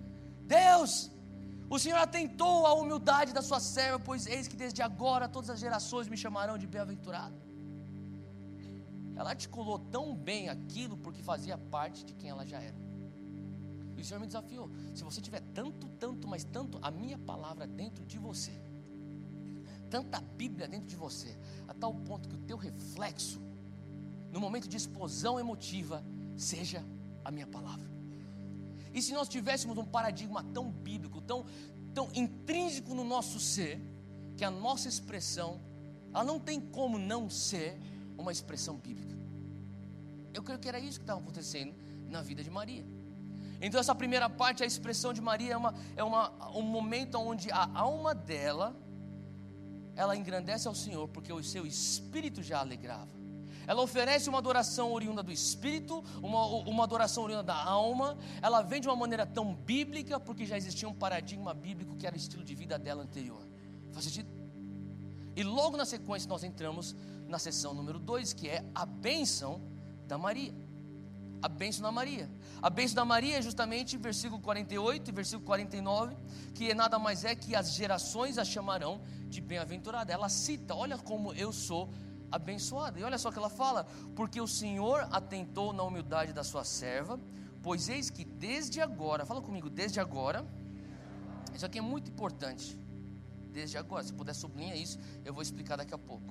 Deus, o Senhor atentou à humildade da sua serva, pois eis que desde agora todas as gerações me chamarão de bem-aventurado. Ela articulou tão bem aquilo porque fazia parte de quem ela já era. E o Senhor me desafiou: se você tiver mas tanto a minha palavra dentro de você, tanta Bíblia dentro de você, a tal ponto que o teu reflexo, no momento de explosão emotiva, seja a minha palavra. E se nós tivéssemos um paradigma tão bíblico, tão intrínseco no nosso ser, que a nossa expressão, ela não tem como não ser uma expressão bíblica. Eu creio que era isso que estava acontecendo na vida de Maria. Então essa primeira parte, a expressão de Maria, é um momento onde a alma dela, ela engrandece ao Senhor, porque o seu espírito já alegrava. Ela oferece uma adoração oriunda do espírito, uma adoração oriunda da alma. Ela vem de uma maneira tão bíblica, porque já existia um paradigma bíblico que era o estilo de vida dela anterior. Faz sentido? E logo na sequência nós entramos na seção número 2, que é a bênção da Maria. A bênção da Maria. A bênção da Maria é justamente versículo 48 e versículo 49, que nada mais é que as gerações a chamarão de bem-aventurada. Ela cita: olha como eu sou abençoada. E olha só o que ela fala: porque o Senhor atentou na humildade da sua serva, pois eis que desde agora, fala comigo, desde agora. Isso aqui é muito importante. Desde agora, se puder sublinhar isso, eu vou explicar daqui a pouco.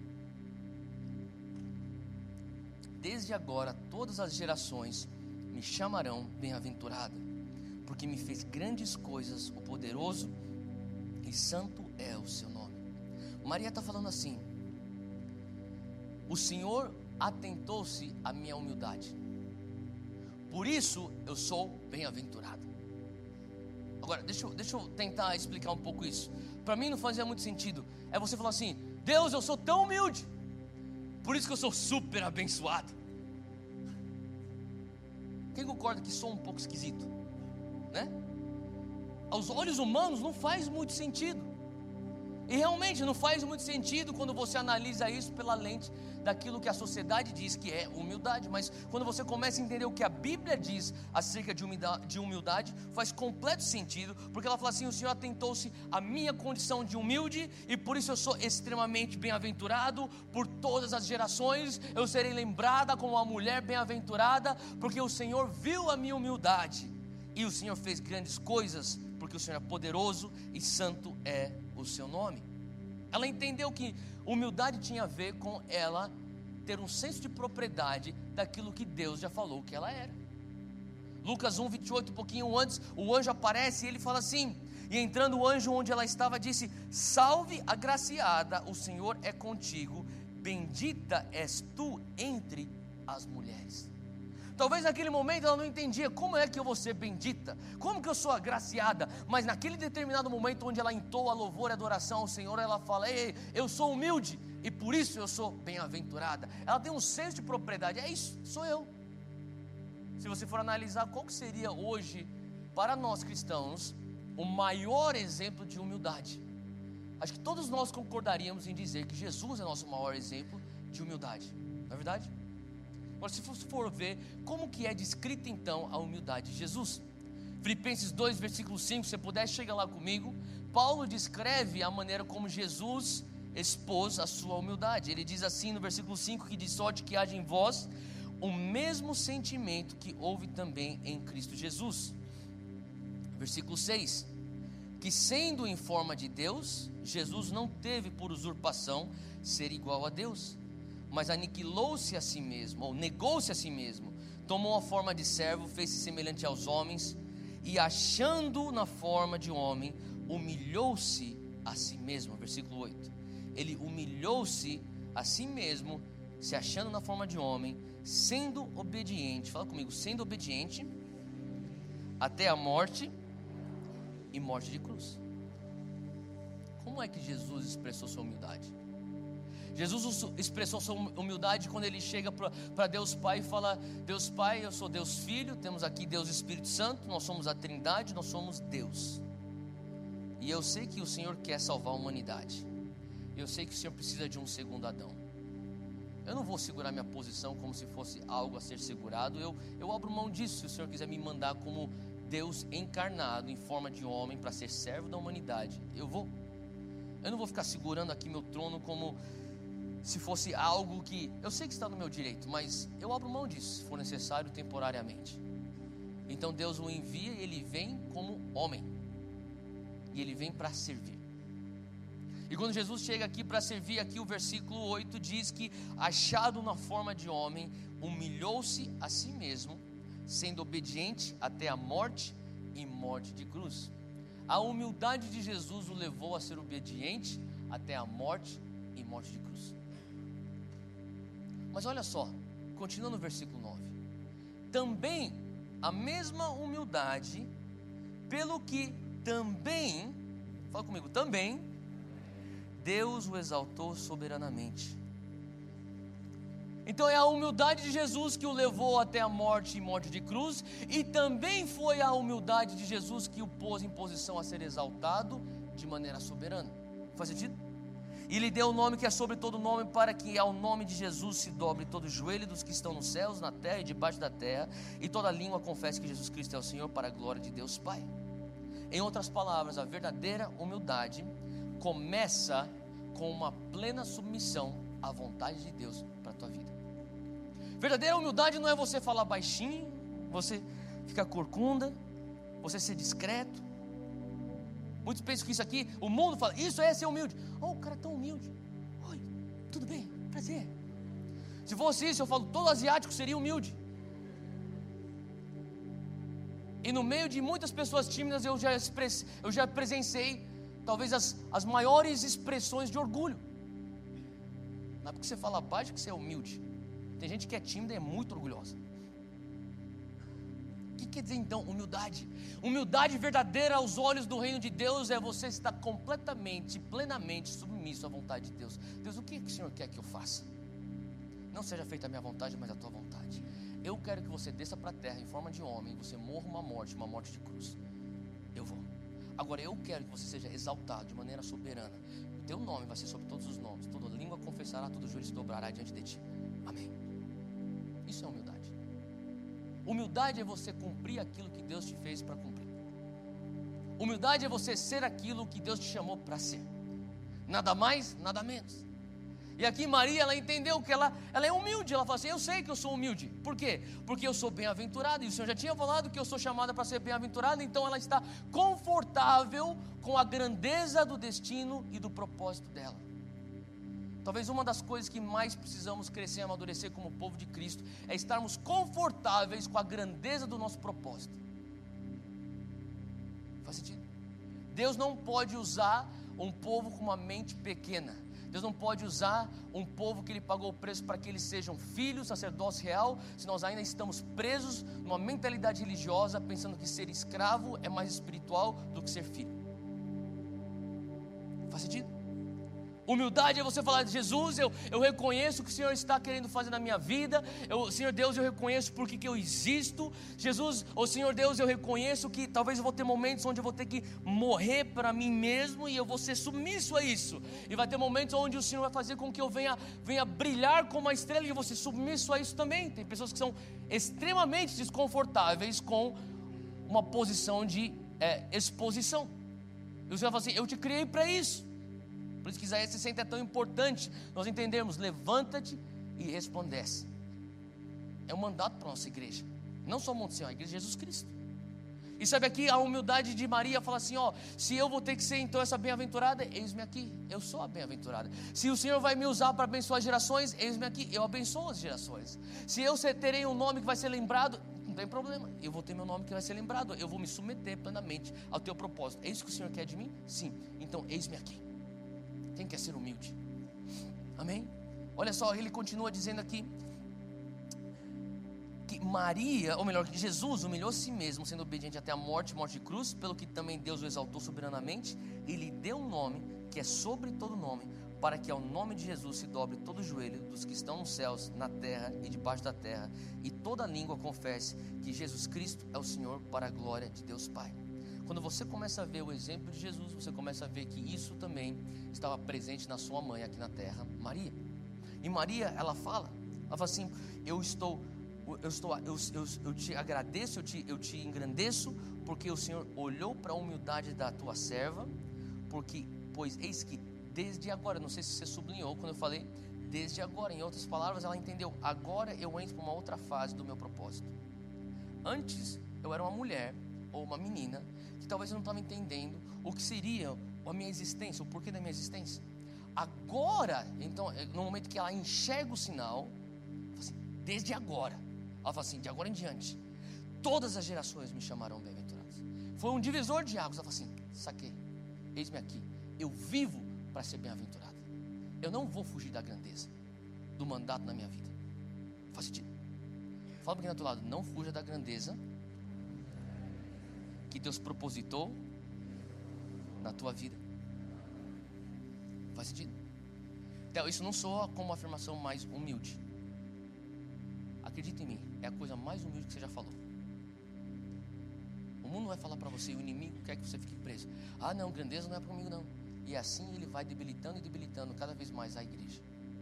Desde agora todas as gerações me chamarão bem-aventurada, porque me fez grandes coisas o poderoso, e santo é o seu nome. Maria está falando assim: o Senhor atentou-se à minha humildade, por isso eu sou bem-aventurado. Agora, deixa eu tentar explicar um pouco isso. Para mim não fazia muito sentido. É você falar assim: Deus, eu sou tão humilde, por isso que eu sou super abençoado. Quem concorda que sou um pouco esquisito, né? Aos olhos humanos não faz muito sentido. E realmente não faz muito sentido quando você analisa isso pela lente daquilo que a sociedade diz que é humildade. Mas quando você começa a entender o que a Bíblia diz acerca de humildade, faz completo sentido. Porque ela fala assim: o Senhor atentou-se à minha condição de humilde, e por isso eu sou extremamente bem-aventurado. Por todas as gerações eu serei lembrada como uma mulher bem-aventurada, porque o Senhor viu a minha humildade, e o Senhor fez grandes coisas, porque o Senhor é poderoso e santo é o seu nome. Ela entendeu que humildade tinha a ver com ela ter um senso de propriedade daquilo que Deus já falou que ela era. Lucas 1, 28, um pouquinho antes, o anjo aparece e ele fala assim: e entrando o anjo onde ela estava, disse: salve agraciada, o Senhor é contigo, bendita és tu entre as mulheres. Talvez naquele momento ela não entendia: como é que eu vou ser bendita? Como que eu sou agraciada? Mas naquele determinado momento onde ela entoa louvor e adoração ao Senhor, ela fala: ei, eu sou humilde e por isso eu sou bem-aventurada. Ela tem um senso de propriedade. É isso, sou eu. Se você for analisar, qual que seria hoje, para nós cristãos, o maior exemplo de humildade? Acho que todos nós concordaríamos em dizer que Jesus é nosso maior exemplo de humildade. Não é verdade? Agora, se você for ver como que é descrita então a humildade de Jesus, Filipenses 2, versículo 5, se você puder, chega lá comigo. Paulo descreve a maneira como Jesus expôs a sua humildade. Ele diz assim no versículo 5, que de sorte que haja em vós o mesmo sentimento que houve também em Cristo Jesus. Versículo 6, que sendo em forma de Deus, Jesus não teve por usurpação ser igual a Deus, mas aniquilou-se a si mesmo, ou negou-se a si mesmo, tomou a forma de servo, fez-se semelhante aos homens, e achando na forma de homem, humilhou-se a si mesmo. Versículo 8, ele humilhou-se a si mesmo, se achando na forma de homem, sendo obediente, fala comigo, sendo obediente até a morte, e morte de cruz. Como é que Jesus expressou sua humildade? Jesus expressou sua humildade quando ele chega para Deus Pai e fala: Deus Pai, eu sou Deus Filho, temos aqui Deus Espírito Santo, nós somos a Trindade, nós somos Deus. E eu sei que o Senhor quer salvar a humanidade. Eu sei que o Senhor precisa de um segundo Adão. Eu não vou segurar minha posição como se fosse algo a ser segurado. Eu abro mão disso se o Senhor quiser me mandar como Deus encarnado em forma de homem para ser servo da humanidade, eu não vou ficar segurando aqui meu trono como se fosse algo que eu sei que está no meu direito, mas eu abro mão disso se for necessário temporariamente. Então Deus o envia e ele vem como homem, e ele vem para servir. E quando Jesus chega aqui para servir, aqui o versículo 8 diz que, achado na forma de homem, humilhou-se a si mesmo, sendo obediente até a morte e morte de cruz. A humildade de Jesus o levou a ser obediente até a morte e morte de cruz. Mas olha só, continua no versículo 9. Também a mesma humildade, pelo que também, fala comigo, também Deus o exaltou soberanamente. Então é a humildade de Jesus que o levou até a morte e morte de cruz, e também foi a humildade de Jesus que o pôs em posição a ser exaltado de maneira soberana. Faz sentido? E lhe deu o nome que é sobre todo nome, para que ao nome de Jesus se dobre todo o joelho dos que estão nos céus, na terra e debaixo da terra, e toda língua confesse que Jesus Cristo é o Senhor, para a glória de Deus Pai. Em outras palavras, a verdadeira humildade começa com uma plena submissão à vontade de Deus para a tua vida. Verdadeira humildade não é você falar baixinho, você ficar corcunda, você ser discreto. Muitos pensam que isso aqui, o mundo fala, isso é ser humilde. Oh, o cara é tão humilde. Oi, tudo bem? Prazer. Se fosse isso, eu falo, todo asiático seria humilde. E no meio de muitas pessoas tímidas, eu já presenciei talvez as maiores expressões de orgulho. Não é porque você fala baixo que você é humilde. Tem gente que é tímida e é muito orgulhosa. O que quer dizer então humildade? Humildade verdadeira aos olhos do reino de Deus é você estar completamente, plenamente submisso à vontade de Deus. Deus, o que o Senhor quer que eu faça? Não seja feita a minha vontade, mas a tua vontade. Eu quero que você desça para a terra em forma de homem, você morra uma morte de cruz. Eu vou. Agora eu quero que você seja exaltado de maneira soberana. O teu nome vai ser sobre todos os nomes. Toda língua confessará, todo joelho se dobrará diante de ti. Amém. Isso é humildade. Humildade é você cumprir aquilo que Deus te fez para cumprir. Humildade é você ser aquilo que Deus te chamou para ser. Nada mais, nada menos. E aqui Maria, ela entendeu que ela é humilde. Ela fala assim, eu sei que eu sou humilde. Por quê? Porque eu sou bem-aventurada. E o Senhor já tinha falado que eu sou chamada para ser bem-aventurada. Então ela está confortável com a grandeza do destino e do propósito dela. Talvez uma das coisas que mais precisamos crescer e amadurecer como povo de Cristo é estarmos confortáveis com a grandeza do nosso propósito. Faz sentido? Deus não pode usar um povo com uma mente pequena. Deus não pode usar um povo que Ele pagou o preço para que eles sejam filhos, sacerdócio real, se nós ainda estamos presos numa mentalidade religiosa, pensando que ser escravo é mais espiritual do que ser filho. Faz sentido? Humildade é você falar de Jesus, eu reconheço o que o Senhor está querendo fazer na minha vida. Senhor Deus, eu reconheço por que eu existo. Jesus, Senhor Deus, eu reconheço que talvez eu vou ter momentos onde eu vou ter que morrer para mim mesmo, e eu vou ser submisso a isso. E vai ter momentos onde o Senhor vai fazer com que eu venha brilhar como uma estrela, e eu vou ser submisso a isso também. Tem pessoas que são extremamente desconfortáveis com uma posição de exposição. E o Senhor fala assim, eu te criei para isso. Por isso que Isaías 60 é tão importante nós entendermos, levanta-te e resplandece. É um mandato para a nossa igreja, não só o Monte Sião, a igreja de Jesus Cristo. E sabe aqui a humildade de Maria, fala assim, se eu vou ter que ser então essa bem-aventurada, eis-me aqui, eu sou a bem-aventurada. Se o Senhor vai me usar para abençoar as gerações, eis-me aqui, eu abençoo as gerações. Se eu terei um nome que vai ser lembrado, não tem problema, eu vou ter meu nome que vai ser lembrado, eu vou me submeter plenamente ao teu propósito. É isso que o Senhor quer de mim? Sim, então eis-me aqui. Quem quer ser humilde? Amém? Olha só, ele continua dizendo aqui que Maria, ou melhor, que Jesus humilhou a si mesmo, sendo obediente até a morte de cruz, pelo que também Deus o exaltou soberanamente e lhe deu um nome que é sobre todo nome, para que ao nome de Jesus se dobre todo o joelho dos que estão nos céus, na terra e debaixo da terra, e toda língua confesse que Jesus Cristo é o Senhor, para a glória de Deus Pai. Quando você começa a ver o exemplo de Jesus, você começa a ver que isso também estava presente na sua mãe aqui na terra, Maria. E Maria, ela fala assim, eu estou eu te agradeço, eu te engrandeço, porque o Senhor olhou para a humildade da tua serva, pois eis que desde agora, não sei se você sublinhou quando eu falei, desde agora, em outras palavras, ela entendeu, agora eu entro para uma outra fase do meu propósito. Antes, eu era uma mulher, ou uma menina, que talvez eu não estava entendendo o que seria a minha existência, o porquê da minha existência. Agora, então, no momento que ela enxerga o sinal, assim, desde agora, ela fala assim, de agora em diante, todas as gerações me chamarão bem-aventurados. Foi um divisor de águas. Ela fala assim, saquei, eis-me aqui, eu vivo para ser bem-aventurado. Eu não vou fugir da grandeza, do mandato na minha vida. Faz sentido? Fala para quem está do lado, não fuja da grandeza que Deus propositou na tua vida. Faz sentido? Então, isso não soa como uma afirmação mais humilde. Acredita em mim, é a coisa mais humilde que você já falou. O mundo vai falar para você, o inimigo quer que você fique preso. Ah não, grandeza não é para comigo não. E assim ele vai debilitando e debilitando cada vez mais a igreja.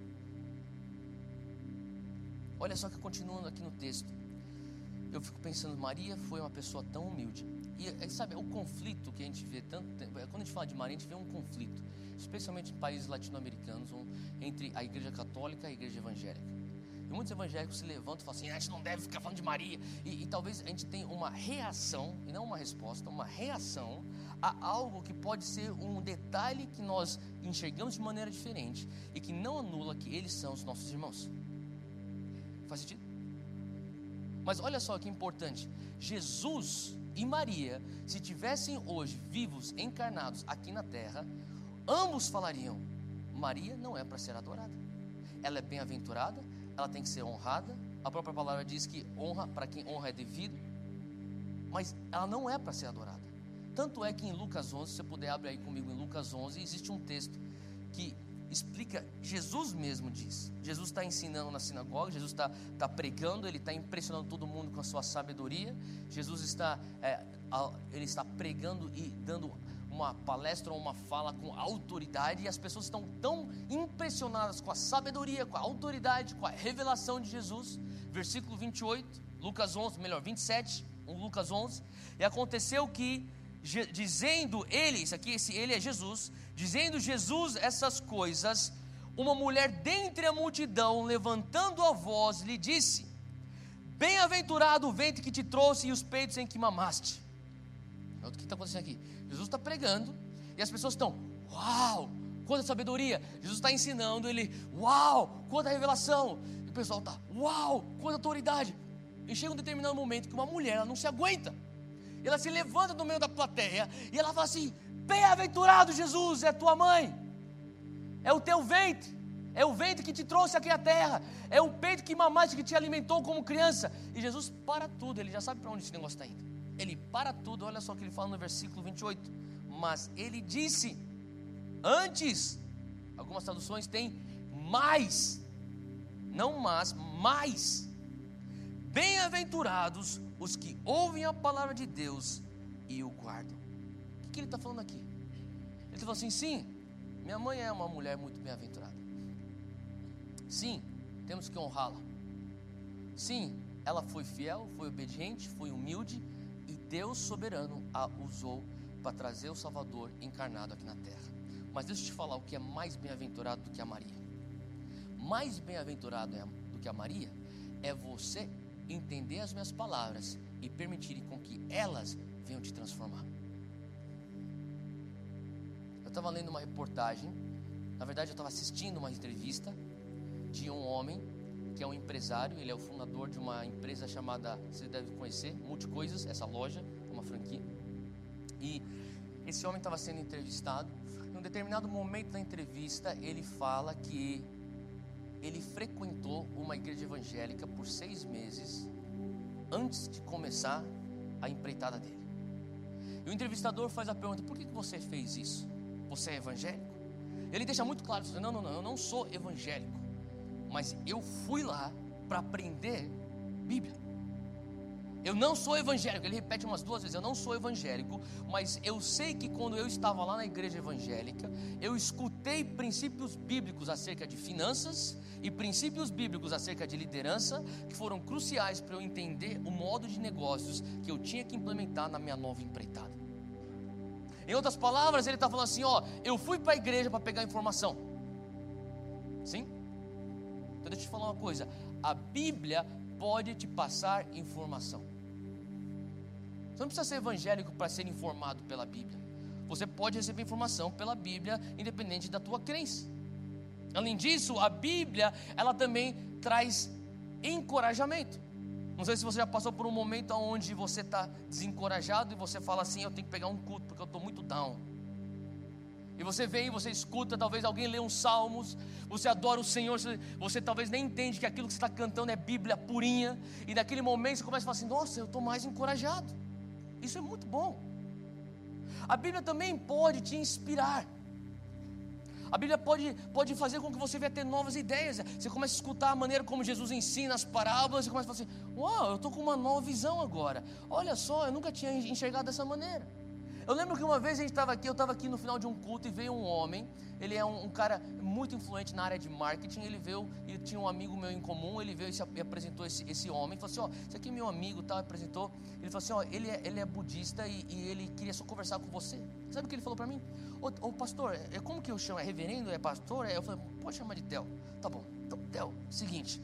Olha só que continuando aqui no texto, eu fico pensando, Maria foi uma pessoa tão humilde. E sabe, o conflito que a gente vê tanto, quando a gente fala de Maria, a gente vê um conflito, especialmente em países latino-americanos, entre a igreja católica e a igreja evangélica. E muitos evangélicos se levantam e falam assim, a gente não deve ficar falando de Maria. E talvez a gente tenha uma reação, e não uma resposta, uma reação a algo que pode ser um detalhe que nós enxergamos de maneira diferente e que não anula que eles são os nossos irmãos. Faz sentido? Mas olha só que importante, Jesus e Maria, se tivessem hoje vivos, encarnados aqui na terra, ambos falariam, Maria não é para ser adorada, ela é bem-aventurada, ela tem que ser honrada, a própria palavra diz que honra, para quem honra é devido, mas ela não é para ser adorada. Tanto é que em Lucas 11, se você puder abrir aí comigo em Lucas 11, existe um texto que explica, Jesus mesmo diz, Jesus está ensinando na sinagoga, Jesus está pregando, ele está impressionando todo mundo com a sua sabedoria, Jesus ele está pregando e dando uma palestra ou uma fala com autoridade, e as pessoas estão tão impressionadas com a sabedoria, com a autoridade, com a revelação de Jesus. Versículo 28, Lucas 11, melhor, 27, Lucas 11, e aconteceu que, dizendo ele, ele é Jesus, dizendo Jesus essas coisas, uma mulher dentre a multidão, levantando a voz, lhe disse, bem-aventurado o ventre que te trouxe e os peitos em que mamaste. O que está acontecendo aqui? Jesus está pregando e as pessoas estão, uau, quanta sabedoria. Jesus está ensinando, ele, uau, quanta revelação. E o pessoal está, uau, quanta autoridade. E chega um determinado momento que uma mulher, ela não se aguenta. Ela se levanta no meio da plateia e ela fala assim, bem-aventurado Jesus, é tua mãe, é o teu ventre, é o ventre que te trouxe aqui à terra, é o peito que mamaste, que te alimentou como criança. E Jesus para tudo, ele já sabe para onde esse negócio está indo. Ele para tudo, olha só o que ele fala no versículo 28. Mas ele disse, antes, algumas traduções têm mais, não mas, mais. Bem-aventurados os que ouvem a palavra de Deus e o guardam. O que ele está falando aqui? Ele está falando assim, sim, minha mãe é uma mulher muito bem-aventurada. Sim, temos que honrá-la. Sim, ela foi fiel, foi obediente, foi humilde, e Deus soberano a usou para trazer o Salvador encarnado aqui na terra. Mas deixa eu te falar o que é mais bem-aventurado do que a Maria. Mais bem-aventurado do que a Maria é você entender as minhas palavras e permitir com que elas venham te transformar. Eu estava lendo uma reportagem, na verdade eu estava assistindo uma entrevista de um homem que é um empresário, ele é o fundador de uma empresa chamada, você deve conhecer, Multicoisas, essa loja, uma franquia. E esse homem estava sendo entrevistado. Em um determinado momento da entrevista, ele fala que ele frequentou uma igreja evangélica por 6 meses antes de começar a empreitada dele. E o entrevistador faz a pergunta, por que você fez isso? Você é evangélico? Ele deixa muito claro, não, eu não sou evangélico, mas eu fui lá para aprender Bíblia. Eu não sou evangélico. Ele repete umas 2 vezes: eu não sou evangélico, mas eu sei que quando eu estava lá na igreja evangélica, eu escutei princípios bíblicos acerca de finanças e princípios bíblicos acerca de liderança, que foram cruciais para eu entender o modo de negócios que eu tinha que implementar na minha nova empreitada. Em outras palavras, ele está falando assim: ó, eu fui para a igreja para pegar informação. Sim? Então deixa eu te falar uma coisa: a Bíblia pode te passar informação. Você não precisa ser evangélico para ser informado pela Bíblia. Você pode receber informação pela Bíblia, independente da tua crença. Além disso, a Bíblia, ela também traz encorajamento. Não sei se você já passou por um momento onde você está desencorajado e você fala assim: eu tenho que pegar um culto porque eu estou muito down. E você vem, você escuta, talvez alguém lê uns salmos, você adora o Senhor, você talvez nem entende que aquilo que você está cantando é Bíblia purinha, e naquele momento você começa a falar assim: nossa, eu estou mais encorajado. Isso é muito bom. A Bíblia também pode te inspirar. A Bíblia pode fazer com que você venha ter novas ideias. Você começa a escutar a maneira como Jesus ensina as parábolas, e começa a falar assim: uau, eu estou com uma nova visão agora. Olha só, eu nunca tinha enxergado dessa maneira. Eu lembro que uma vez eu estava aqui no final de um culto, e veio um homem. Ele é um cara muito influente na área de marketing. Ele veio, e tinha um amigo meu em comum. Ele veio e apresentou esse homem. Falou assim: ó, esse aqui é meu amigo, tal. Apresentou. Ele falou assim: ó, ele é budista e ele queria só conversar com você. Sabe o que ele falou para mim? Ô pastor, como que eu chamo? É reverendo? É pastor? Eu falei: pode chamar de Theo. Tá bom. Então, Theo, seguinte,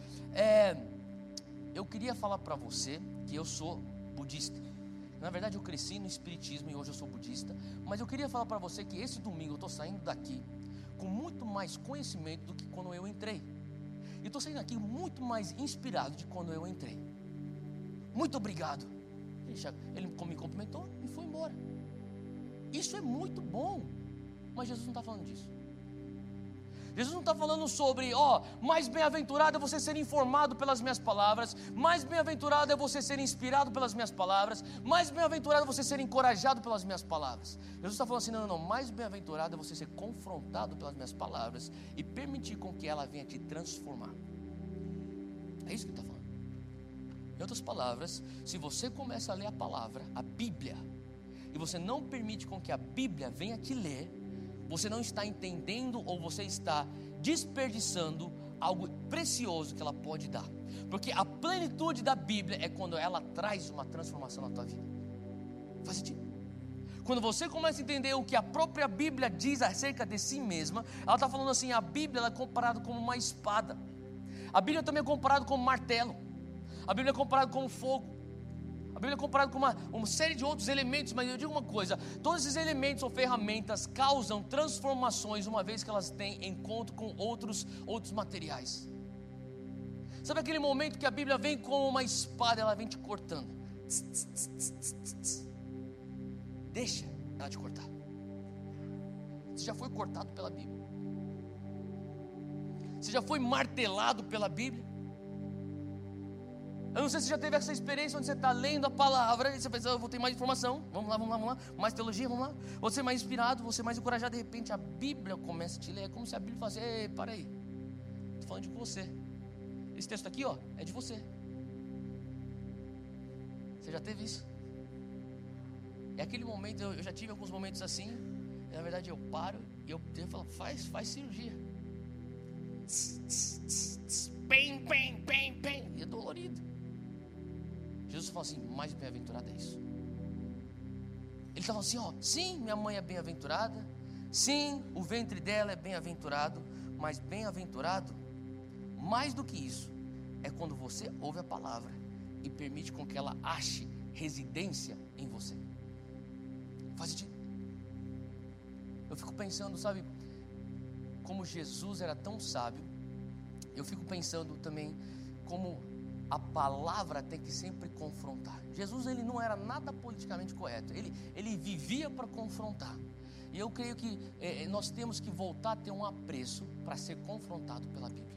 eu queria falar para você que eu sou budista. Na verdade, eu cresci no espiritismo e hoje eu sou budista. Mas eu queria falar para você que esse domingo eu estou saindo daqui com muito mais conhecimento do que quando eu entrei. E estou saindo aqui muito mais inspirado de quando eu entrei. Muito obrigado. Ele me cumprimentou e foi embora. Isso é muito bom. Mas Jesus não está falando disso. Jesus não está falando sobre, mais bem-aventurado é você ser informado pelas minhas palavras, mais bem-aventurado é você ser inspirado pelas minhas palavras, mais bem-aventurado é você ser encorajado pelas minhas palavras. Jesus está falando assim: não, mais bem-aventurado é você ser confrontado pelas minhas palavras e permitir com que ela venha te transformar. É isso que ele está falando. Em outras palavras, se você começa a ler a palavra, a Bíblia, e você não permite com que a Bíblia venha te ler, você não está entendendo, ou você está desperdiçando algo precioso que ela pode dar. Porque a plenitude da Bíblia é quando ela traz uma transformação na tua vida. Faz sentido? Quando você começa a entender o que a própria Bíblia diz acerca de si mesma, ela está falando assim: a Bíblia ela é comparada como uma espada. A Bíblia também é comparada como martelo. A Bíblia é comparada como fogo. A Bíblia é comparada com uma série de outros elementos. Mas eu digo uma coisa: todos esses elementos ou ferramentas causam transformações uma vez que elas têm encontro com outros materiais. Sabe aquele momento que a Bíblia vem como uma espada, ela vem te cortando. Deixa ela te cortar. Você já foi cortado pela Bíblia? Você já foi martelado pela Bíblia? Eu não sei se você já teve essa experiência onde você está lendo a palavra e você pensa: eu vou ter mais informação, vamos lá, mais teologia, vamos lá. Vou ser mais inspirado, vou ser mais encorajado. De repente a Bíblia começa a te ler. É como se a Bíblia falasse: ei, para aí, estou falando de você. Esse texto aqui, é de você. Você já teve isso? É aquele momento, eu já tive alguns momentos assim. E na verdade eu paro e eu falo: faz cirurgia. Pem. E é dolorido. Jesus fala assim: mais bem-aventurado é isso. Ele fala assim: sim, minha mãe é bem-aventurada, sim, o ventre dela é bem-aventurado, mas bem-aventurado, mais do que isso, é quando você ouve a palavra e permite com que ela ache residência em você. Faz sentido? Eu fico pensando, sabe, como Jesus era tão sábio. Eu fico pensando também como a palavra tem que sempre confrontar. Jesus, ele não era nada politicamente correto. Ele vivia para confrontar. E eu creio que nós temos que voltar a ter um apreço para ser confrontado pela Bíblia.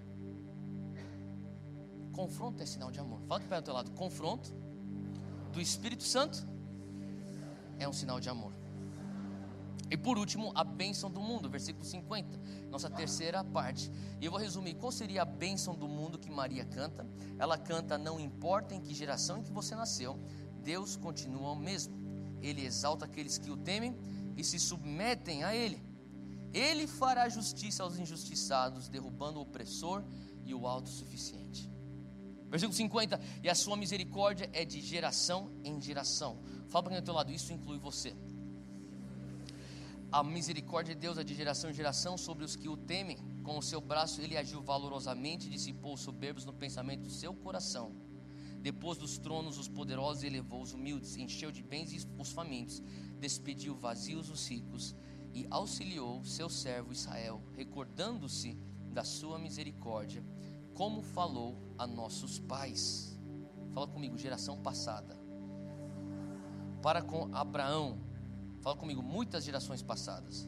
Confronto é sinal de amor. Fala que pega do teu lado: confronto do Espírito Santo é um sinal de amor. E por último, a bênção do mundo, versículo 50, nossa terceira parte. E eu vou resumir, qual seria a bênção do mundo que Maria canta? Ela canta: não importa em que geração em que você nasceu, Deus continua o mesmo. Ele exalta aqueles que o temem e se submetem a Ele. Ele fará justiça aos injustiçados, derrubando o opressor e o autossuficiente. Versículo 50, e a sua misericórdia é de geração em geração. Fala para quem é do teu lado, isso inclui você. A misericórdia de Deus é de geração em geração sobre os que o temem. Com o seu braço ele agiu valorosamente, dissipou os soberbos no pensamento do seu coração. Depois dos tronos os poderosos elevou os humildes, encheu de bens os famintos, despediu vazios os ricos e auxiliou seu servo Israel, recordando-se da sua misericórdia, como falou a nossos pais. Fala comigo, geração passada. Para com Abraão, fala comigo, muitas gerações passadas,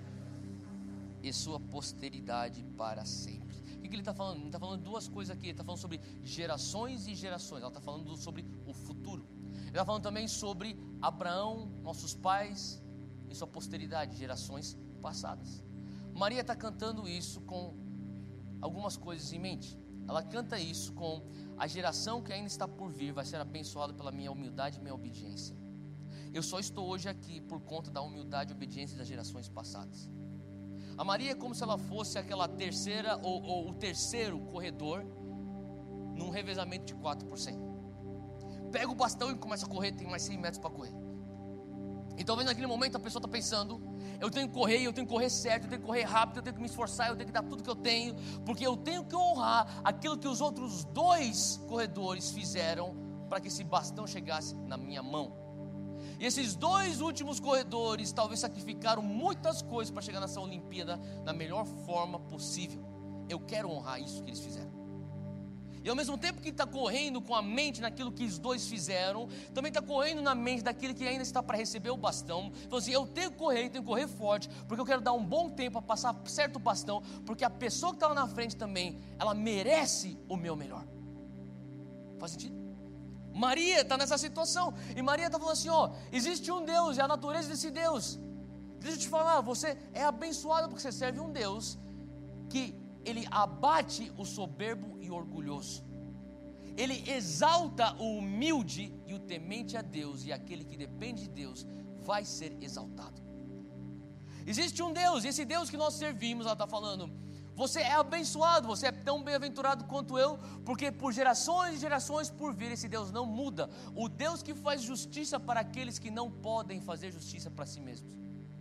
e sua posteridade para sempre. O que ele está falando? Ele está falando duas coisas aqui. Ele está falando sobre gerações e gerações. Ela está falando sobre o futuro. Ele está falando também sobre Abraão, nossos pais e sua posteridade, gerações passadas. Maria está cantando isso com algumas coisas em mente. Ela canta isso com a geração que ainda está por vir vai ser abençoada pela minha humildade e minha obediência. Eu só estou hoje aqui por conta da humildade e obediência das gerações passadas. A Maria é como se ela fosse aquela terceira ou o terceiro corredor num revezamento de 4%. Pega o bastão e começa a correr, tem mais 100 metros para correr. E talvez naquele momento a pessoa está pensando: eu tenho que correr certo, eu tenho que correr rápido, eu tenho que me esforçar, eu tenho que dar tudo que eu tenho, porque eu tenho que honrar aquilo que os outros dois corredores fizeram para que esse bastão chegasse na minha mão. E esses dois últimos corredores talvez sacrificaram muitas coisas para chegar nessa Olimpíada da melhor forma possível. Eu quero honrar isso que eles fizeram. E ao mesmo tempo que está correndo com a mente naquilo que os dois fizeram, também está correndo na mente daquele que ainda está para receber o bastão. Então assim, eu tenho que correr forte, porque eu quero dar um bom tempo para passar certo bastão, porque a pessoa que está lá na frente também, ela merece o meu melhor. Faz sentido? Maria está nessa situação, e Maria está falando assim: ó, existe um Deus, e a natureza desse Deus, deixa eu te falar, você é abençoado porque você serve um Deus que ele abate o soberbo e o orgulhoso, ele exalta o humilde e o temente a Deus, e aquele que depende de Deus vai ser exaltado. Existe um Deus, e esse Deus que nós servimos, ela está falando, você é abençoado, você é tão bem-aventurado quanto eu, porque por gerações e gerações por vir, esse Deus não muda. O Deus que faz justiça para aqueles que não podem fazer justiça para si mesmos.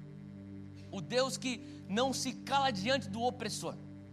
O Deus que não se cala diante do opressor.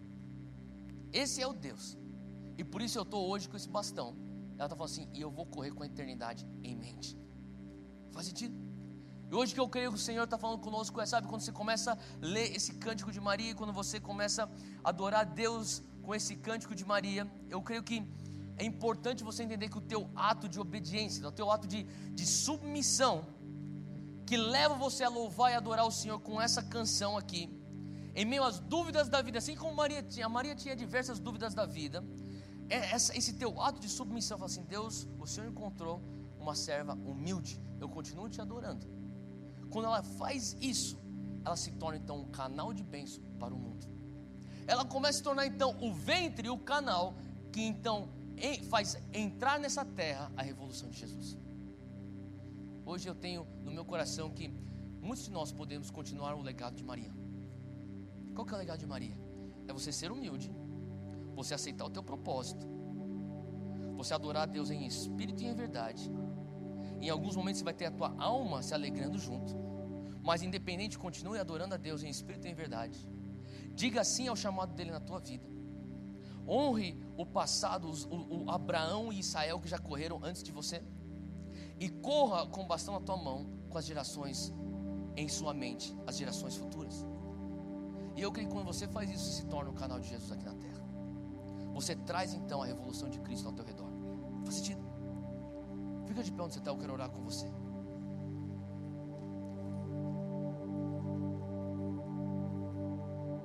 Esse é o Deus. E por isso eu estou hoje com esse bastão. Ela está falando assim: e eu vou correr com a eternidade em mente. Faz sentido? E hoje que eu creio que o Senhor está falando conosco, sabe, quando você começa a ler esse cântico de Maria, quando você começa a adorar a Deus com esse cântico de Maria, eu creio que é importante você entender que o teu ato de obediência, o teu ato de submissão, que leva você a louvar e adorar o Senhor com essa canção aqui, em meio às dúvidas da vida, assim como Maria tinha diversas dúvidas da vida, esse teu ato de submissão, fala assim: Deus, o Senhor encontrou uma serva humilde, eu continuo te adorando. Quando ela faz isso, ela se torna então um canal de bênção para o mundo. Ela começa a se tornar então o ventre e o canal que então faz entrar nessa terra a revolução de Jesus. Hoje eu tenho no meu coração que muitos de nós podemos continuar o legado de Maria. Qual que é o legado de Maria? É você ser humilde, você aceitar o teu propósito, você adorar a Deus em espírito e em verdade. Em alguns momentos você vai ter a tua alma se alegrando junto, mas independente, continue adorando a Deus em espírito e em verdade. Diga sim ao chamado dele na tua vida. Honre o passado, o Abraão e Israel que já correram antes de você, e corra com o bastão na tua mão com as gerações em sua mente, as gerações futuras. E eu creio que quando você faz isso, você se torna o canal de Jesus aqui na terra. Você traz então a revolução de Cristo ao teu redor. Faz sentido? Fica de pé onde você está, eu quero orar com você.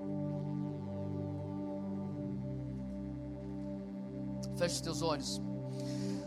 Feche os teus olhos.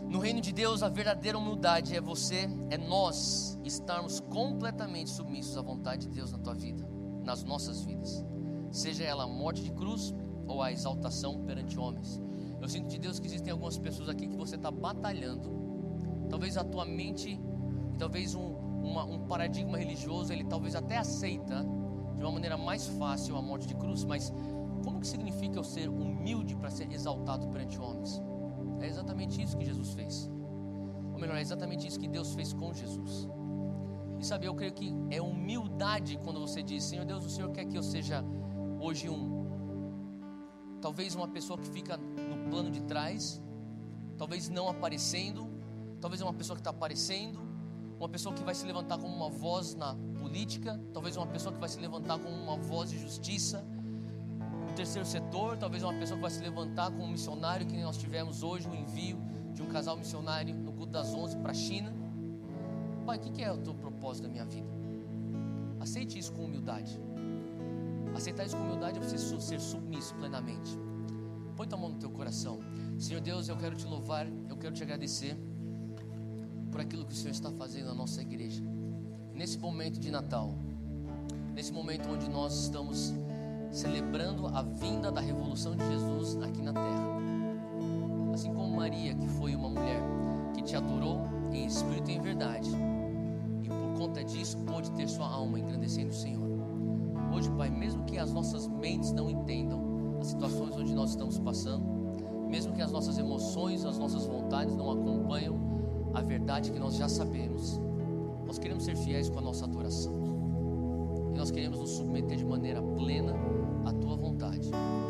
No reino de Deus, a verdadeira humildade é nós estarmos completamente submissos à vontade de Deus na tua vida, nas nossas vidas, seja ela a morte de cruz ou a exaltação perante homens. Eu sinto de Deus que existem algumas pessoas aqui que você está batalhando. Talvez a tua mente, talvez um paradigma religioso, ele talvez até aceita de uma maneira mais fácil a morte de cruz, mas como que significa eu ser humilde para ser exaltado perante homens? É exatamente isso que Jesus fez. Ou melhor, é exatamente isso que Deus fez com Jesus. E sabe, eu creio que é humildade quando você diz: Senhor Deus, o Senhor quer que eu seja hoje talvez uma pessoa que fica no plano de trás, talvez não aparecendo, talvez uma pessoa que está aparecendo, uma pessoa que vai se levantar como uma voz na política, talvez uma pessoa que vai se levantar como uma voz de justiça no terceiro setor, talvez uma pessoa que vai se levantar como um missionário, que nós tivemos hoje o envio de um casal missionário no culto das 11 para a China. Pai, o que é o teu propósito da minha vida? Aceite isso com humildade. Aceitar isso com humildade é você ser submisso plenamente. Põe tua mão no teu coração. Senhor Deus, eu quero te louvar, eu quero te agradecer por aquilo que o Senhor está fazendo na nossa igreja. Nesse momento de Natal, nesse momento onde nós estamos celebrando a vinda da revolução de Jesus aqui na terra. Assim como Maria, que foi uma mulher que te adorou em espírito e em verdade, e por conta disso pôde ter sua alma engrandecendo o Senhor. Hoje, Pai, mesmo que as nossas mentes não entendam as situações onde nós estamos passando, mesmo que as nossas emoções, as nossas vontades não acompanham a verdade que nós já sabemos, nós queremos ser fiéis com a nossa adoração, e nós queremos nos submeter de maneira plena à Tua vontade,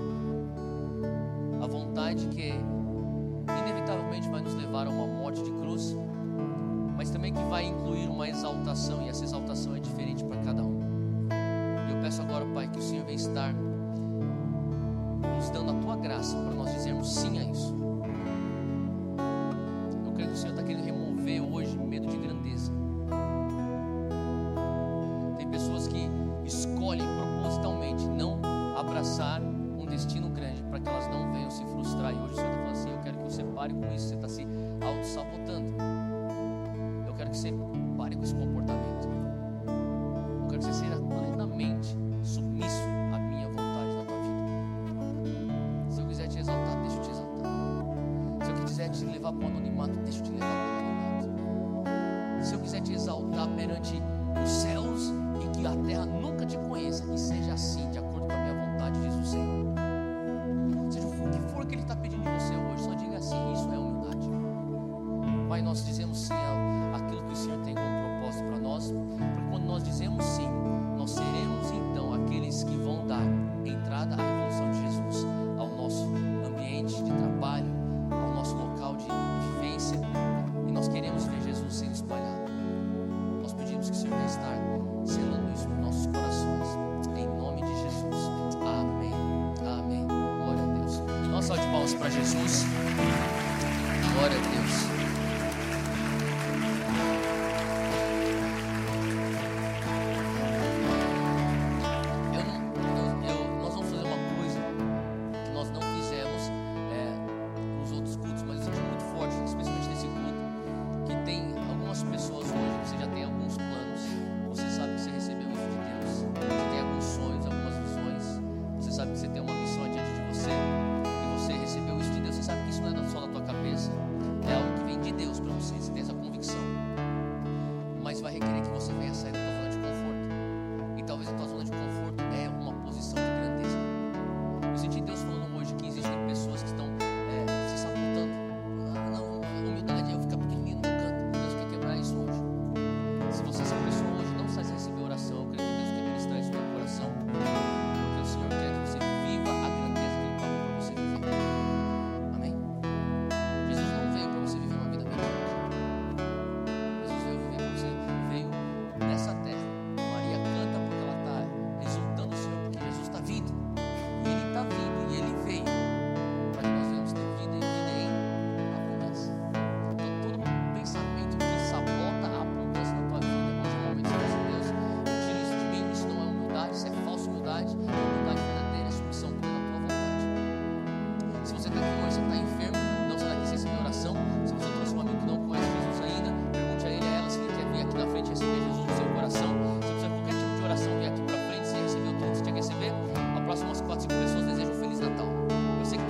a vontade que inevitavelmente vai nos levar a uma morte de cruz, mas também que vai incluir uma exaltação, e essa exaltação é diferente para cada um. E eu peço agora, Pai, que o Senhor venha estar nos dando a Tua graça para nós dizermos sim a isso. Eu creio que o Senhor está querendo remover hoje medo de grandeza. Tem pessoas que escolhem propositalmente não abraçar um destino grande para que elas não venham se frustrar. E hoje o Senhor está falando assim: eu quero que você pare com isso. Você está se auto-sabotando. Eu quero que você pare com esse comportamento. Eu quero que você seja plenamente submisso à minha vontade na tua vida. Se eu quiser te exaltar, deixa eu te exaltar. Se eu quiser te levar para o anonimato, deixa eu te levar para o anonimato. Se eu quiser te exaltar perante os céus e que a terra nunca te conheça, que seja assim, de acordo com a minha vontade, diz o Senhor. Seja o que for que Ele está pedindo de você hoje, só diga assim: isso é humildade. Pai, nós dizemos sim àquilo que o Senhor tem como propósito para nós, porque quando nós dizemos sim, nós seremos então aqueles que vão dar entrada à revolução de Jesus ao nosso ambiente de trabalho, ao nosso local de vivência, e nós queremos ver Jesus sendo espalhado. Nós pedimos que o Senhor venha estar selando isso nos nossos corações, em nome de Jesus. Amém, amém. Glória a Deus. Dá uma salva de palmas para Jesus. Glória a Deus. Nós vamos fazer uma coisa que nós não fizemos nos outros cultos, mas eu senti muito forte, especialmente nesse culto, que tem algumas pessoas hoje, você já tem alguns planos, você sabe que você recebeu isso de Deus, você tem alguns sonhos, algumas visões, você sabe que você tem uma missão adiante de você, e você recebeu isso de Deus. Você sabe que isso não é só da tua cabeça, é algo que vem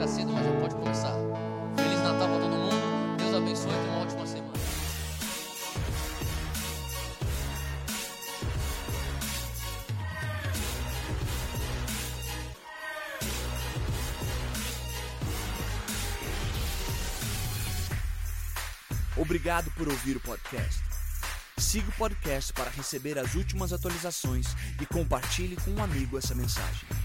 tá cedo, mas já pode começar. Feliz Natal para todo mundo. Deus abençoe e tenha uma ótima semana. Obrigado por ouvir o podcast. Siga o podcast para receber as últimas atualizações e compartilhe com um amigo essa mensagem.